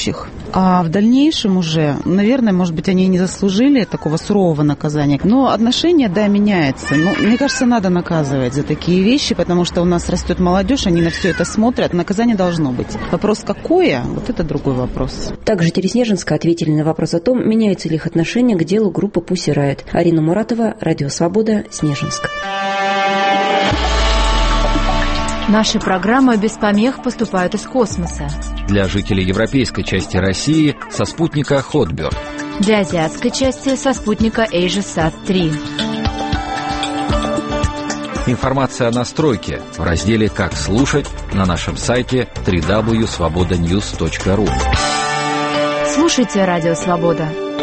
А в дальнейшем уже, наверное, может быть, они не заслужили такого сурового наказания. Но отношение, да, меняется. Но, мне кажется, надо наказывать за такие вещи, потому что у нас растет молодежь, они на все это смотрят. Наказание должно быть. Вопрос какое, вот это другой вопрос. Также жители Снежинска ответили на вопрос о том, меняется ли их отношение к делу группы Pussy Riot. Арина Муратова, Радио Свобода, Снежинск. Наши программы без помех поступают из космоса. Для жителей европейской части России со спутника Hotbird. Для азиатской части со спутника AsiaSat три. Информация о настройке в разделе «Как слушать» на нашем сайте дабл ю дабл ю дабл ю точка свобода ньюс точка ру. Слушайте Радио Свобода.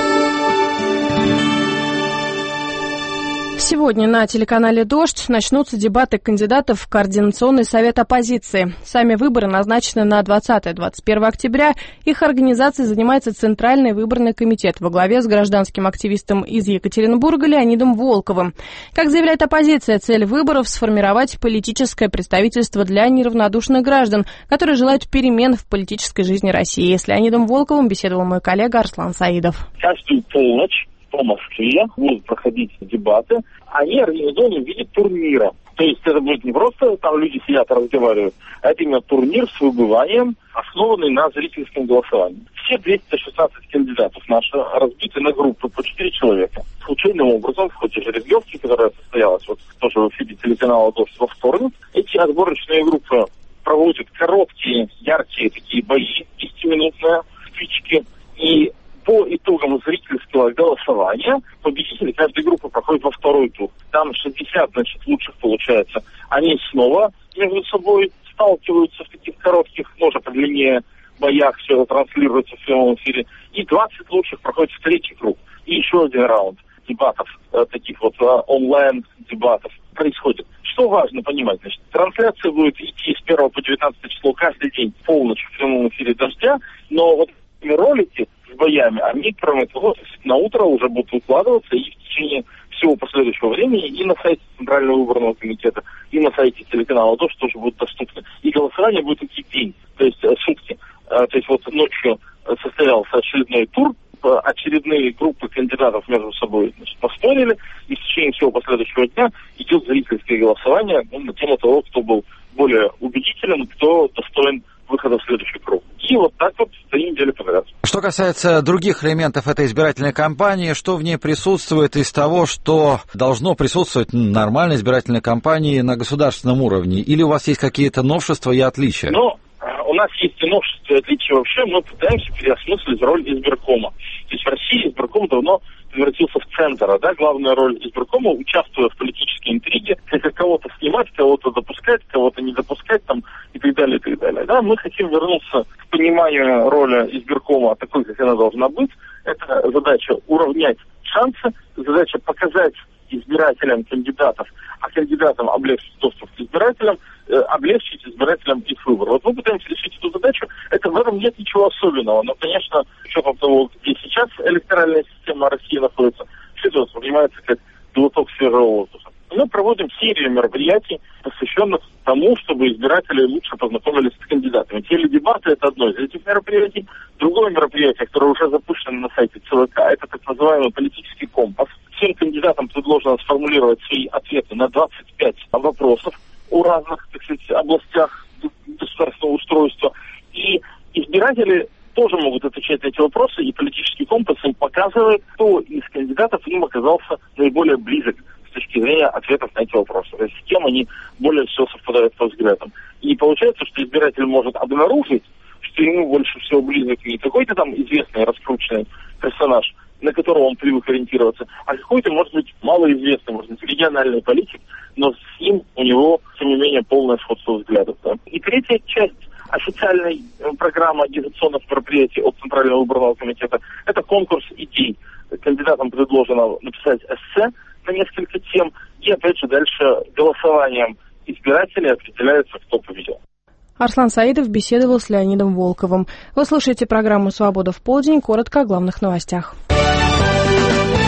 Сегодня на телеканале «Дождь» начнутся дебаты кандидатов в Координационный совет оппозиции. Сами выборы назначены на двадцатое — двадцать первое октября. Их организацией занимается Центральный выборный комитет во главе с гражданским активистом из Екатеринбурга Леонидом Волковым. Как заявляет оппозиция, цель выборов – сформировать политическое представительство для неравнодушных граждан, которые желают перемен в политической жизни России. С Леонидом Волковым беседовал мой коллега Арслан Саидов. Каждую полночь по Москве будут проходить дебаты. Они организованы в виде турнира. То есть это будет не просто там люди сидят и разговаривают, а это именно турнир с выбыванием, основанный на зрительском голосовании. Все двести шестнадцать кандидатов наши разбиты на группы по четыре человека. Случайным образом, в ходе жеребьевки, которая состоялась вот тоже в эфире телеканала «Дождь» во вторник, эти отборочные группы проводят короткие, яркие такие бои, десятиминутные стычки, и по итогам зрительского голосования победители каждой группы проходят во второй тур. Там шестьдесят, значит, лучших получается. Они снова между собой сталкиваются в таких коротких, тоже подлиннее боях, все это транслируется в прямом эфире. И двадцать лучших проходят в третий круг. И еще один раунд дебатов, таких вот онлайн-дебатов происходит. Что важно понимать, значит, трансляция будет идти с первого по девятнадцатое число каждый день в полночь в прямом эфире «Дождя», но вот ролики с боями, они, кроме того, на утро уже будут выкладываться и в течение всего последующего времени и на сайте Центрального выборного комитета, и на сайте телеканала «Дождь» тоже будут доступны. И голосование будет идти день, то есть сутки. То есть вот ночью состоялся очередной тур, очередные группы кандидатов между собой, значит, поспорили, и в течение всего последующего дня идет зрительское голосование, ну, на тему того, кто был более убедителен, кто достоин выхода в следующий круг. И вот так вот три недели подряд. Что касается других элементов этой избирательной кампании, что в ней присутствует из того, что должно присутствовать в нормальной избирательной кампании на государственном уровне? Или у вас есть какие-то новшества и отличия? Ну, у нас есть и новшества, и отличия. Вообще мы пытаемся переосмыслить роль избиркома. То есть в России избирком давно превратился в центр, да, главная роль избиркома, участвуя в политической интриге, как кого-то снимать, кого-то допускать, кого-то не допускать, там, и так далее, и так далее. Да, мы хотим вернуться к пониманию роли избиркома такой, как она должна быть. Это задача уравнять шансы, задача показать избирателям кандидатов, а кандидатам облегчить доступ к избирателям, э, облегчить избирателям их выбор. Вот мы пытаемся решить эту задачу. Это в этом нет ничего особенного. Но, конечно, с учетом того, где сейчас электоральная система России находится, все это воспринимается как глоток свежего воздуха. Мы проводим серию мероприятий, посвященных тому, чтобы избиратели лучше познакомились с кандидатами. Теледебаты – это одно из этих мероприятий. Другое мероприятие, которое уже запущено на сайте ЦВК, это так называемый политический компас. Всем кандидатам предложено сформулировать свои ответы на двадцать пять вопросов о разных, так сказать, областях государственного устройства. И избиратели тоже могут отвечать на эти вопросы, и политический компас им показывает, кто из кандидатов им оказался наиболее близок с точки зрения ответов на эти вопросы. То есть с кем они более всего совпадают по взглядам. И получается, что избиратель может обнаружить, что ему больше всего близок не какой-то там известный, раскрученный персонаж, на которого он привык ориентироваться, а какой-то, может быть, малоизвестный, может быть, региональный политик, но с ним у него, тем не менее, полное сходство взглядов. Да. И третья часть официальной программы агитационных мероприятий от Центрального выборного комитета – это конкурс идей. Кандидатам предложено написать эссе на несколько тем, и, опять же, дальше голосованием избирателей определяется, кто победил. Арслан Саидов беседовал с Леонидом Волковым. Вы слушаете программу «Свобода в полдень». Коротко о главных новостях.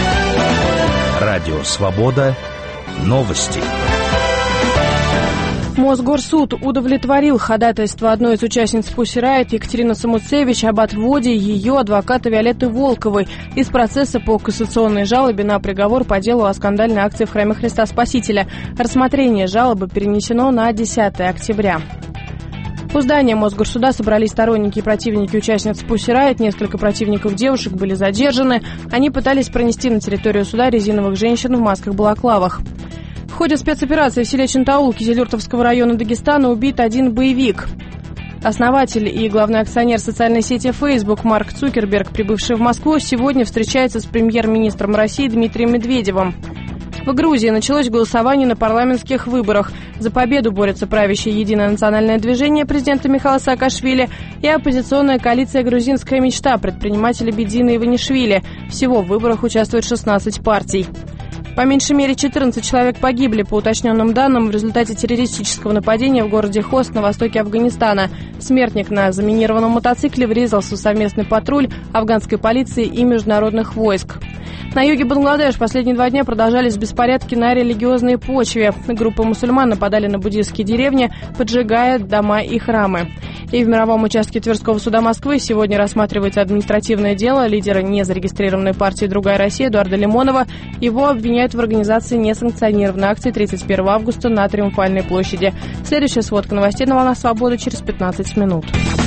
Радио «Свобода». Новости. Мосгорсуд удовлетворил ходатайство одной из участниц Pussy Riot Екатерины Самуцевич об отводе ее адвоката Виолетты Волковой из процесса по кассационной жалобе на приговор по делу о скандальной акции в Храме Христа Спасителя. Рассмотрение жалобы перенесено на десятое октября. У здания Мосгорсуда собрались сторонники и противники участниц Pussy Riot. Несколько противников девушек были задержаны. Они пытались пронести на территорию суда резиновых женщин в масках-балаклавах. В ходе спецоперации в селе Чинтаул Кизилюртовского района Дагестана убит один боевик. Основатель и главный акционер социальной сети Facebook Марк Цукерберг, прибывший в Москву, сегодня встречается с премьер-министром России Дмитрием Медведевым. В Грузии началось голосование на парламентских выборах. За победу борются правящее Единое национальное движение президента Михаила Саакашвили и оппозиционная коалиция «Грузинская мечта» предпринимателя Бедина Иванишвили. Всего в выборах участвует шестнадцать партий. По меньшей мере четырнадцать человек погибли, по уточненным данным, в результате террористического нападения в городе Хост на востоке Афганистана. Смертник на заминированном мотоцикле врезался в совместный патруль афганской полиции и международных войск. На юге Бангладеш последние два дня продолжались беспорядки на религиозной почве. Группы мусульман нападали на буддийские деревни, поджигая дома и храмы. И в мировом участке Тверского суда Москвы сегодня рассматривается административное дело лидера незарегистрированной партии «Другая Россия» Эдуарда Лимонова. Его обвиняют в организации несанкционированной акции тридцать первого августа на Триумфальной площади. Следующая сводка новостей на «Волнах Свободы» через пятнадцать минут.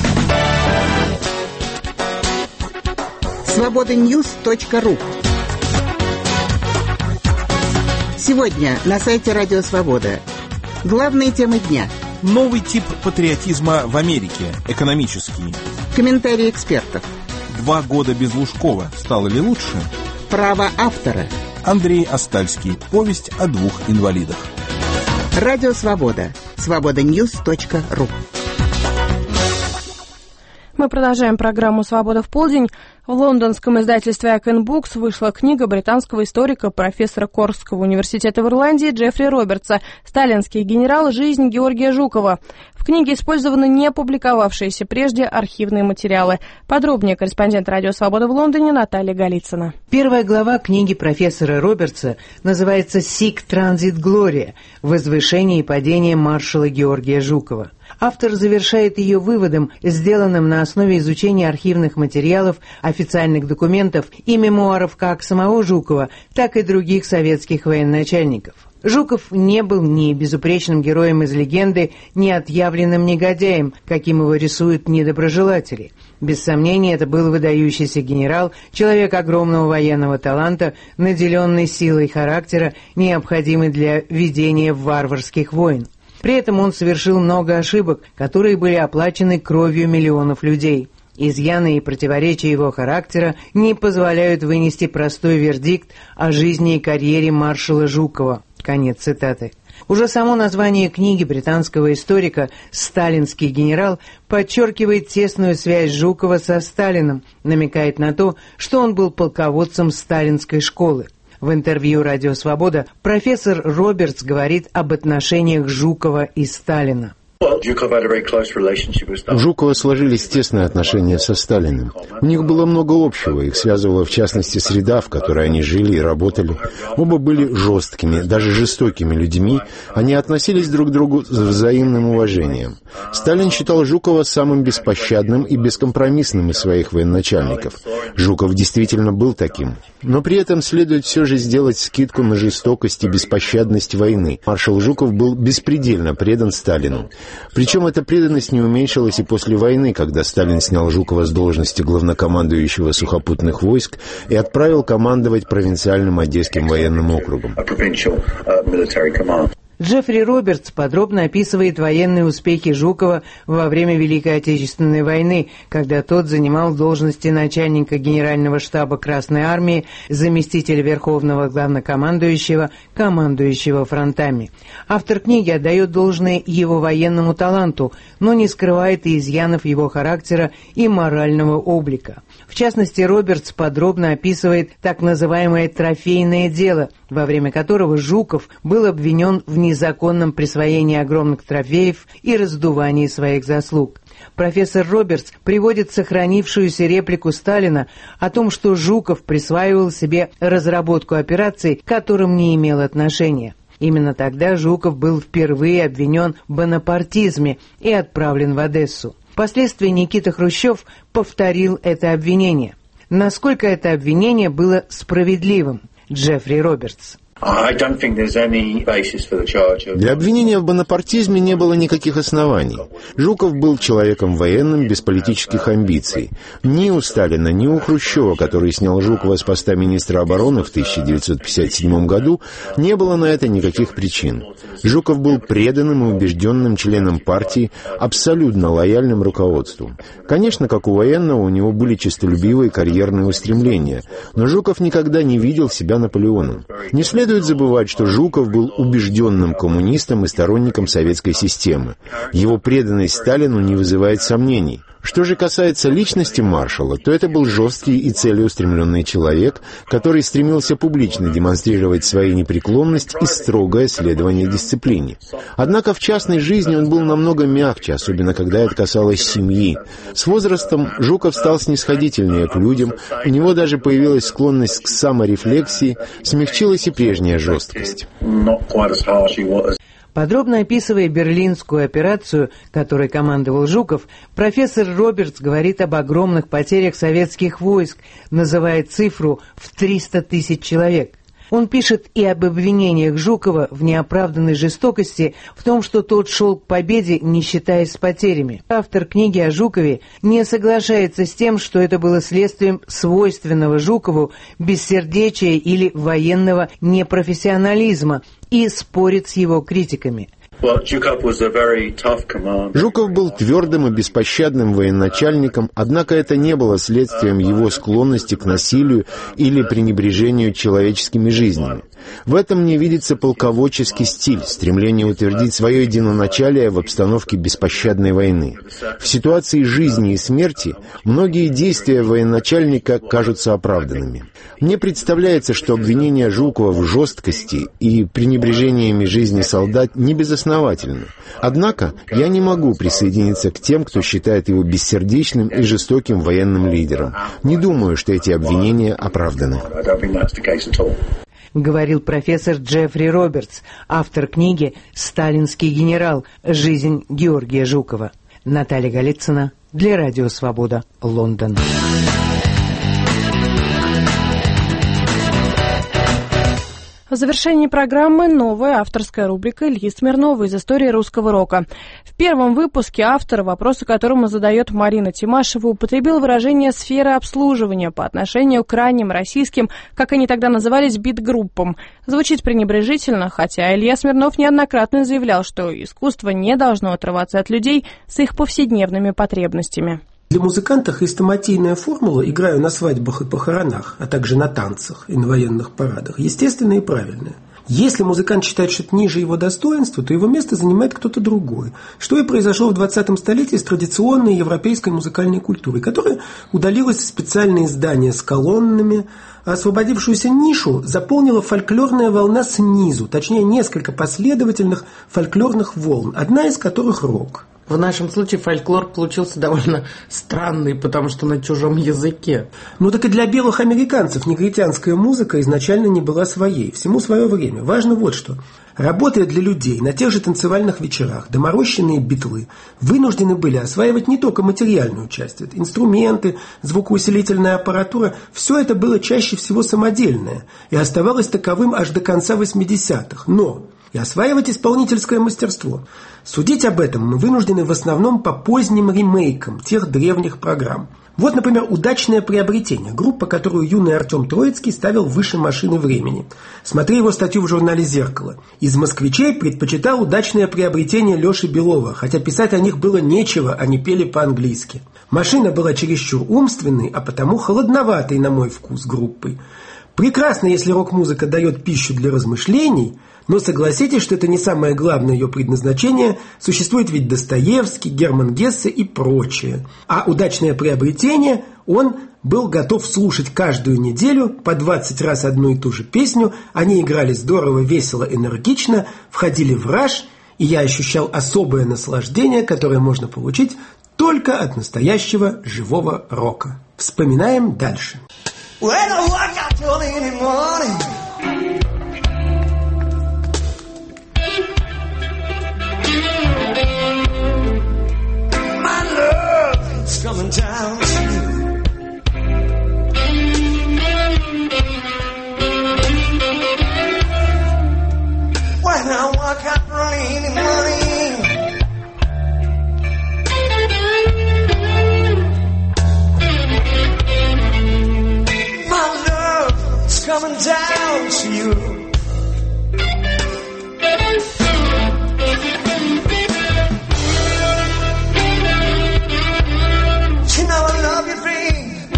свобода ньюс точка ру. Сегодня на сайте Радио Свобода. Главные темы дня. Новый тип патриотизма в Америке. Экономический. Комментарии экспертов. Два года без Лужкова. Стало ли лучше? Право автора. Андрей Остальский. Повесть о двух инвалидах. Радио Свобода. свобода ньюс точка ру. Мы продолжаем программу «Свобода в полдень». В лондонском издательстве Aken Books вышла книга британского историка, профессора Корского университета в Ирландии Джеффри Робертса «Сталинский генерал. Жизнь Георгия Жукова». В книге использованы не опубликовавшиеся прежде архивные материалы. Подробнее корреспондент «Радио Свобода» в Лондоне Наталья Голицына. Первая глава книги профессора Робертса называется «Сик Транзит Глория. Возвышение и падение маршала Георгия Жукова». Автор завершает ее выводом, сделанным на основе изучения архивных материалов, официальных документов и мемуаров как самого Жукова, так и других советских военачальников. Жуков не был ни безупречным героем из легенды, ни отъявленным негодяем, каким его рисуют недоброжелатели. Без сомнения, это был выдающийся генерал, человек огромного военного таланта, наделенный силой характера, необходимой для ведения варварских войн. При этом он совершил много ошибок, которые были оплачены кровью миллионов людей. Изъяны и противоречия его характера не позволяют вынести простой вердикт о жизни и карьере маршала Жукова. Конец цитаты. Уже само название книги британского историка «Сталинский генерал» подчеркивает тесную связь Жукова со Сталиным, намекает на то, что он был полководцем сталинской школы. В интервью «Радио Свобода» профессор Робертс говорит об отношениях Жукова и Сталина. У Жукова сложились тесные отношения со Сталиным. У них было много общего, их связывала в частности среда, в которой они жили и работали. Оба были жесткими, даже жестокими людьми, они относились друг к другу с взаимным уважением. Сталин считал Жукова самым беспощадным и бескомпромиссным из своих военачальников. Жуков действительно был таким. Но при этом следует все же сделать скидку на жестокость и беспощадность войны. Маршал Жуков был беспредельно предан Сталину. Причем эта преданность не уменьшилась и после войны, когда Сталин снял Жукова с должности главнокомандующего сухопутных войск и отправил командовать провинциальным Одесским военным округом. Джеффри Робертс подробно описывает военные успехи Жукова во время Великой Отечественной войны, когда тот занимал должности начальника Генерального штаба Красной Армии, заместителя Верховного Главнокомандующего, командующего фронтами. Автор книги отдает должное его военному таланту, но не скрывает и изъянов его характера и морального облика. В частности, Робертс подробно описывает так называемое «трофейное дело», во время которого Жуков был обвинен в незаконном присвоении огромных трофеев и раздувании своих заслуг. Профессор Робертс приводит сохранившуюся реплику Сталина о том, что Жуков присваивал себе разработку операций, к которым не имел отношения. Именно тогда Жуков был впервые обвинен в бонапартизме и отправлен в Одессу. Впоследствии Никита Хрущев повторил это обвинение. Насколько это обвинение было справедливым? Джеффри Робертс. Для обвинения в бонапартизме не было никаких оснований. Жуков был человеком военным, без политических амбиций. Ни у Сталина, ни у Хрущева, который снял Жукова с поста министра обороны в тысяча девятьсот пятьдесят седьмом году, не было на это никаких причин. Жуков был преданным и убежденным членом партии, абсолютно лояльным руководству. Конечно, как у военного, у него были честолюбивые карьерные устремления, но Жуков никогда не видел себя Наполеоном. Не следует Следует забывать, что Жуков был убежденным коммунистом и сторонником советской системы. Его преданность Сталину не вызывает сомнений. Что же касается личности маршала, то это был жесткий и целеустремленный человек, который стремился публично демонстрировать свою непреклонность и строгое следование дисциплине. Однако в частной жизни он был намного мягче, особенно когда это касалось семьи. С возрастом Жуков стал снисходительнее к людям, у него даже появилась склонность к саморефлексии, смягчилась и прежняя жесткость. Подробно описывая берлинскую операцию, которой командовал Жуков, профессор Робертс говорит об огромных потерях советских войск, называя цифру в триста тысяч человек. Он пишет и об обвинениях Жукова в неоправданной жестокости, в том, что тот шел к победе, не считаясь с потерями. Автор книги о Жукове не соглашается с тем, что это было следствием свойственного Жукову бессердечия или военного непрофессионализма, и спорит с его критиками. Жуков был твердым и беспощадным военачальником, однако это не было следствием его склонности к насилию или пренебрежению человеческими жизнями. В этом не видится полководческий стиль, стремление утвердить свое единоначалие в обстановке беспощадной войны. В ситуации жизни и смерти многие действия военачальника кажутся оправданными. Мне представляется, что обвинение Жукова в жесткости и пренебрежениями жизни солдат не безосновательны. Однако я не могу присоединиться к тем, кто считает его бессердечным и жестоким военным лидером. Не думаю, что эти обвинения оправданы. Говорил профессор Джеффри Робертс, автор книги «Сталинский генерал. Жизнь Георгия Жукова». Наталья Голицына для Радио Свобода, Лондон. В завершении программы новая авторская рубрика Ильи Смирнова из истории русского рока. В первом выпуске автор, вопросы которому задает Марина Тимашева, употребил выражение «сфера обслуживания» по отношению к ранним российским, как они тогда назывались, бит-группам. Звучит пренебрежительно, хотя Илья Смирнов неоднократно заявлял, что искусство не должно отрываться от людей с их повседневными потребностями. Для музыканта хрестоматийная формула «играю на свадьбах и похоронах», а также на танцах и на военных парадах, естественная и правильная. Если музыкант считает, что это ниже его достоинства, то его место занимает кто-то другой, что и произошло в двадцатом столетии с традиционной европейской музыкальной культурой, которая удалилась в специальные здания с колоннами, а освободившуюся нишу заполнила фольклорная волна снизу, точнее несколько последовательных фольклорных волн, одна из которых рок. В нашем случае фольклор получился довольно странный, потому что на чужом языке. Ну так и для белых американцев негритянская музыка изначально не была своей. Всему свое время. Важно вот что. Работая для людей на тех же танцевальных вечерах, доморощенные битлы вынуждены были осваивать не только материальную часть. Это инструменты, звукоусилительная аппаратура. Все это было чаще всего самодельное и оставалось таковым аж до конца восьмидесятых. Но и осваивать исполнительское мастерство. Судить об этом мы вынуждены в основном по поздним ремейкам тех древних программ. Вот, например, «Удачное приобретение», группа, которую юный Артем Троицкий ставил выше машины времени. Смотри его статью в журнале «Зеркало». Из москвичей предпочитал «Удачное приобретение» Леши Белова, хотя писать о них было нечего, они пели по-английски. Машина была чересчур умственной, а потому холодноватой, на мой вкус, группой. Прекрасно, если рок-музыка дает пищу для размышлений, но согласитесь, что это не самое главное ее предназначение. Существует ведь Достоевский, Герман Гессе и прочее. А «Удачное приобретение» он был готов слушать каждую неделю по двадцать раз одну и ту же песню. Они играли здорово, весело, энергично, входили в раж, и я ощущал особое наслаждение, которое можно получить только от настоящего живого рока. Вспоминаем дальше. coming down to you. When I walk out early in the morning, my love is coming down to you. You know I love you, babe.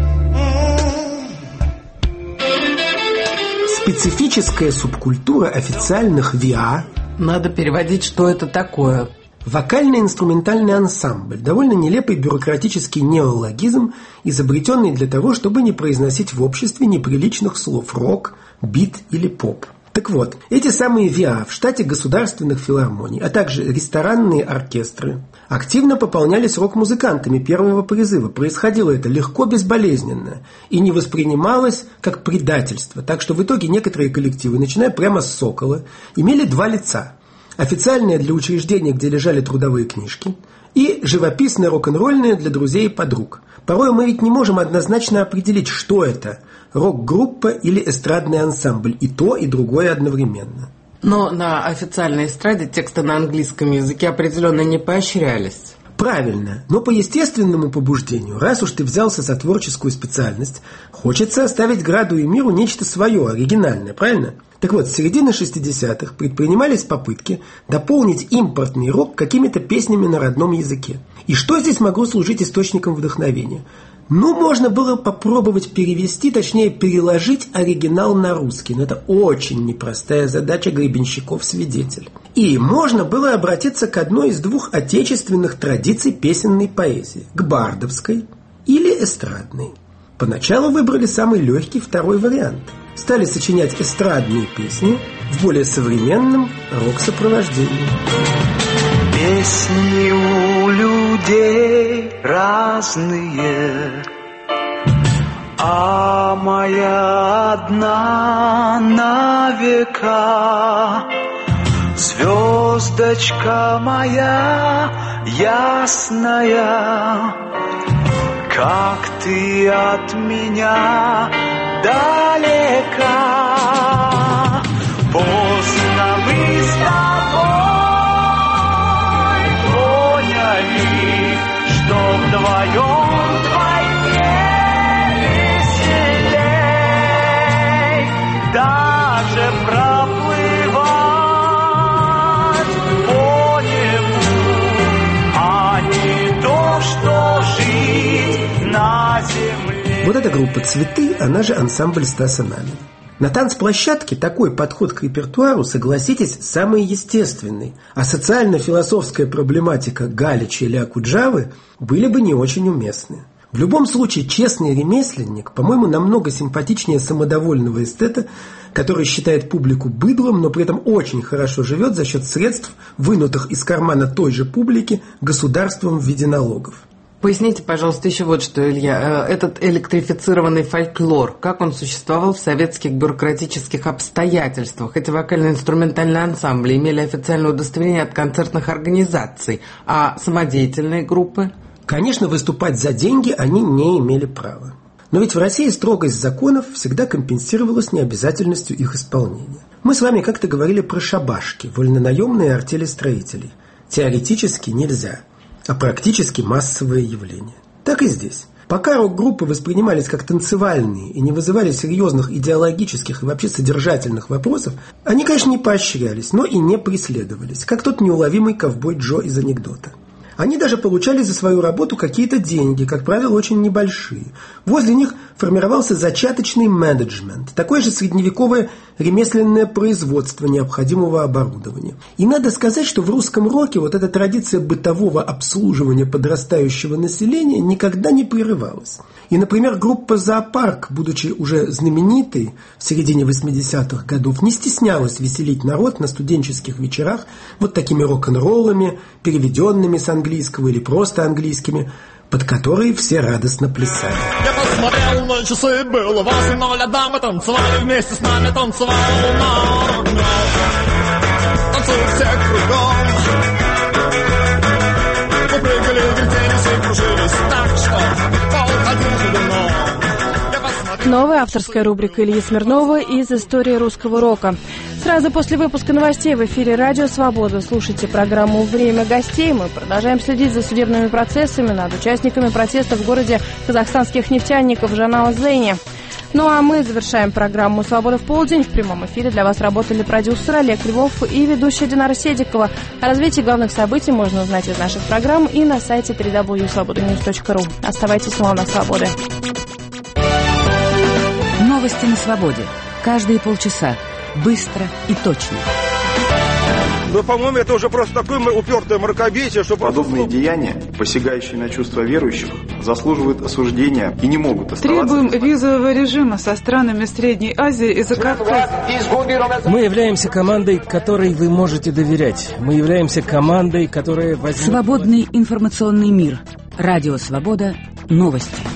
Mm. Специфическая субкультура официальных ви эй. Надо переводить, что это такое. Вокально-инструментальный ансамбль, довольно нелепый бюрократический неологизм, изобретенный для того, чтобы не произносить в обществе неприличных слов рок, бит или поп. Так вот, эти самые ви эй в штате государственных филармоний, а также ресторанные оркестры активно пополнялись рок-музыкантами первого призыва. Происходило это легко, безболезненно и не воспринималось как предательство. Так что в итоге некоторые коллективы, начиная прямо с «Сокола», имели два лица. Официальное для учреждения, где лежали трудовые книжки, и живописное рок-н-ролльное для друзей и подруг. Порой мы ведь не можем однозначно определить, что это – рок-группа или эстрадный ансамбль, и то, и другое одновременно. Но на официальной эстраде тексты на английском языке определенно не поощрялись. Правильно, но по естественному побуждению, раз уж ты взялся за творческую специальность, хочется оставить граду и миру нечто свое, оригинальное, правильно? Так вот, с середины шестидесятых предпринимались попытки дополнить импортный рок какими-то песнями на родном языке. И что здесь могло служить источником вдохновения? Ну, можно было попробовать перевести, точнее переложить оригинал на русский, но это очень непростая задача, Гребенщиков-свидетель. И можно было обратиться к одной из двух отечественных традиций песенной поэзии, к бардовской или эстрадной. Поначалу выбрали самый легкий второй вариант. Стали сочинять эстрадные песни в более современном рок-сопровождении. Песни у людей разные, а моя одна на века. Звездочка моя ясная, как ты от меня далека. Поздно мы с тобой поняли, что вдвоем вдвойне веселей. Даже проплывать по небу, а не то, что жить на земле. Вот эта группа «Цветы», она же ансамбль Стаса Намина. На танцплощадке такой подход к репертуару, согласитесь, самый естественный, а социально-философская проблематика Галича или Акуджавы были бы не очень уместны. В любом случае, честный ремесленник, по-моему, намного симпатичнее самодовольного эстета, который считает публику быдлом, но при этом очень хорошо живет за счет средств, вынутых из кармана той же публики государством в виде налогов. Поясните, пожалуйста, еще вот что, Илья. Этот электрифицированный фольклор, как он существовал в советских бюрократических обстоятельствах? Эти вокально-инструментальные ансамбли имели официальное удостоверение от концертных организаций, а самодеятельные группы? Конечно, выступать за деньги они не имели права. Но ведь в России строгость законов всегда компенсировалась необязательностью их исполнения. Мы с вами как-то говорили про шабашки, вольнонаемные артели строителей. Теоретически нельзя, а практически массовое явление. Так и здесь. Пока рок-группы воспринимались как танцевальные и не вызывали серьезных идеологических и вообще содержательных вопросов, они, конечно, не поощрялись, но и не преследовались, как тот неуловимый ковбой Джо из анекдота. Они даже получали за свою работу какие-то деньги, как правило, очень небольшие. Возле них формировался зачаточный менеджмент, такое же средневековое ремесленное производство необходимого оборудования. И надо сказать, что в русском роке вот эта традиция бытового обслуживания подрастающего населения никогда не прерывалась. И, например, группа «Зоопарк», будучи уже знаменитой в середине восьмидесятых годов, не стеснялась веселить народ на студенческих вечерах вот такими рок-н-роллами, переведенными с английского или просто английскими, под которые все радостно плясали. Я посмотрел на часы, было восемь ноль один, мы танцевали вместе с нами, танцевала луна. Танцуют все кругом, мы прыгали, вертелись и кружились. Новая авторская рубрика Ильи Смирнова из истории русского рока. Сразу после выпуска новостей в эфире «Радио Свобода» слушайте программу «Время гостей». Мы продолжаем следить за судебными процессами над участниками протеста в городе казахстанских нефтяников Жанаозене. Ну а мы завершаем программу «Свобода в полдень». В прямом эфире для вас работали продюсер Олег Львов и ведущая Динара Седикова. О развитии главных событий можно узнать из наших программ и на сайте дабл ю дабл ю дабл ю точка свобода ньюс точка ру. Оставайтесь в «Волнах свободы». Новости на свободе. Каждые полчаса. Быстро и точно. Но, по-моему, это уже просто такое упертое мракобесие, что... Подобные деяния, посягающие на чувства верующих, заслуживают осуждения и не могут оставаться... Требуем визового режима со странами Средней Азии и Закавказья. Мы являемся командой, которой вы можете доверять. Мы являемся командой, которая... Возьмет... Свободный информационный мир. Радио «Свобода». Новости.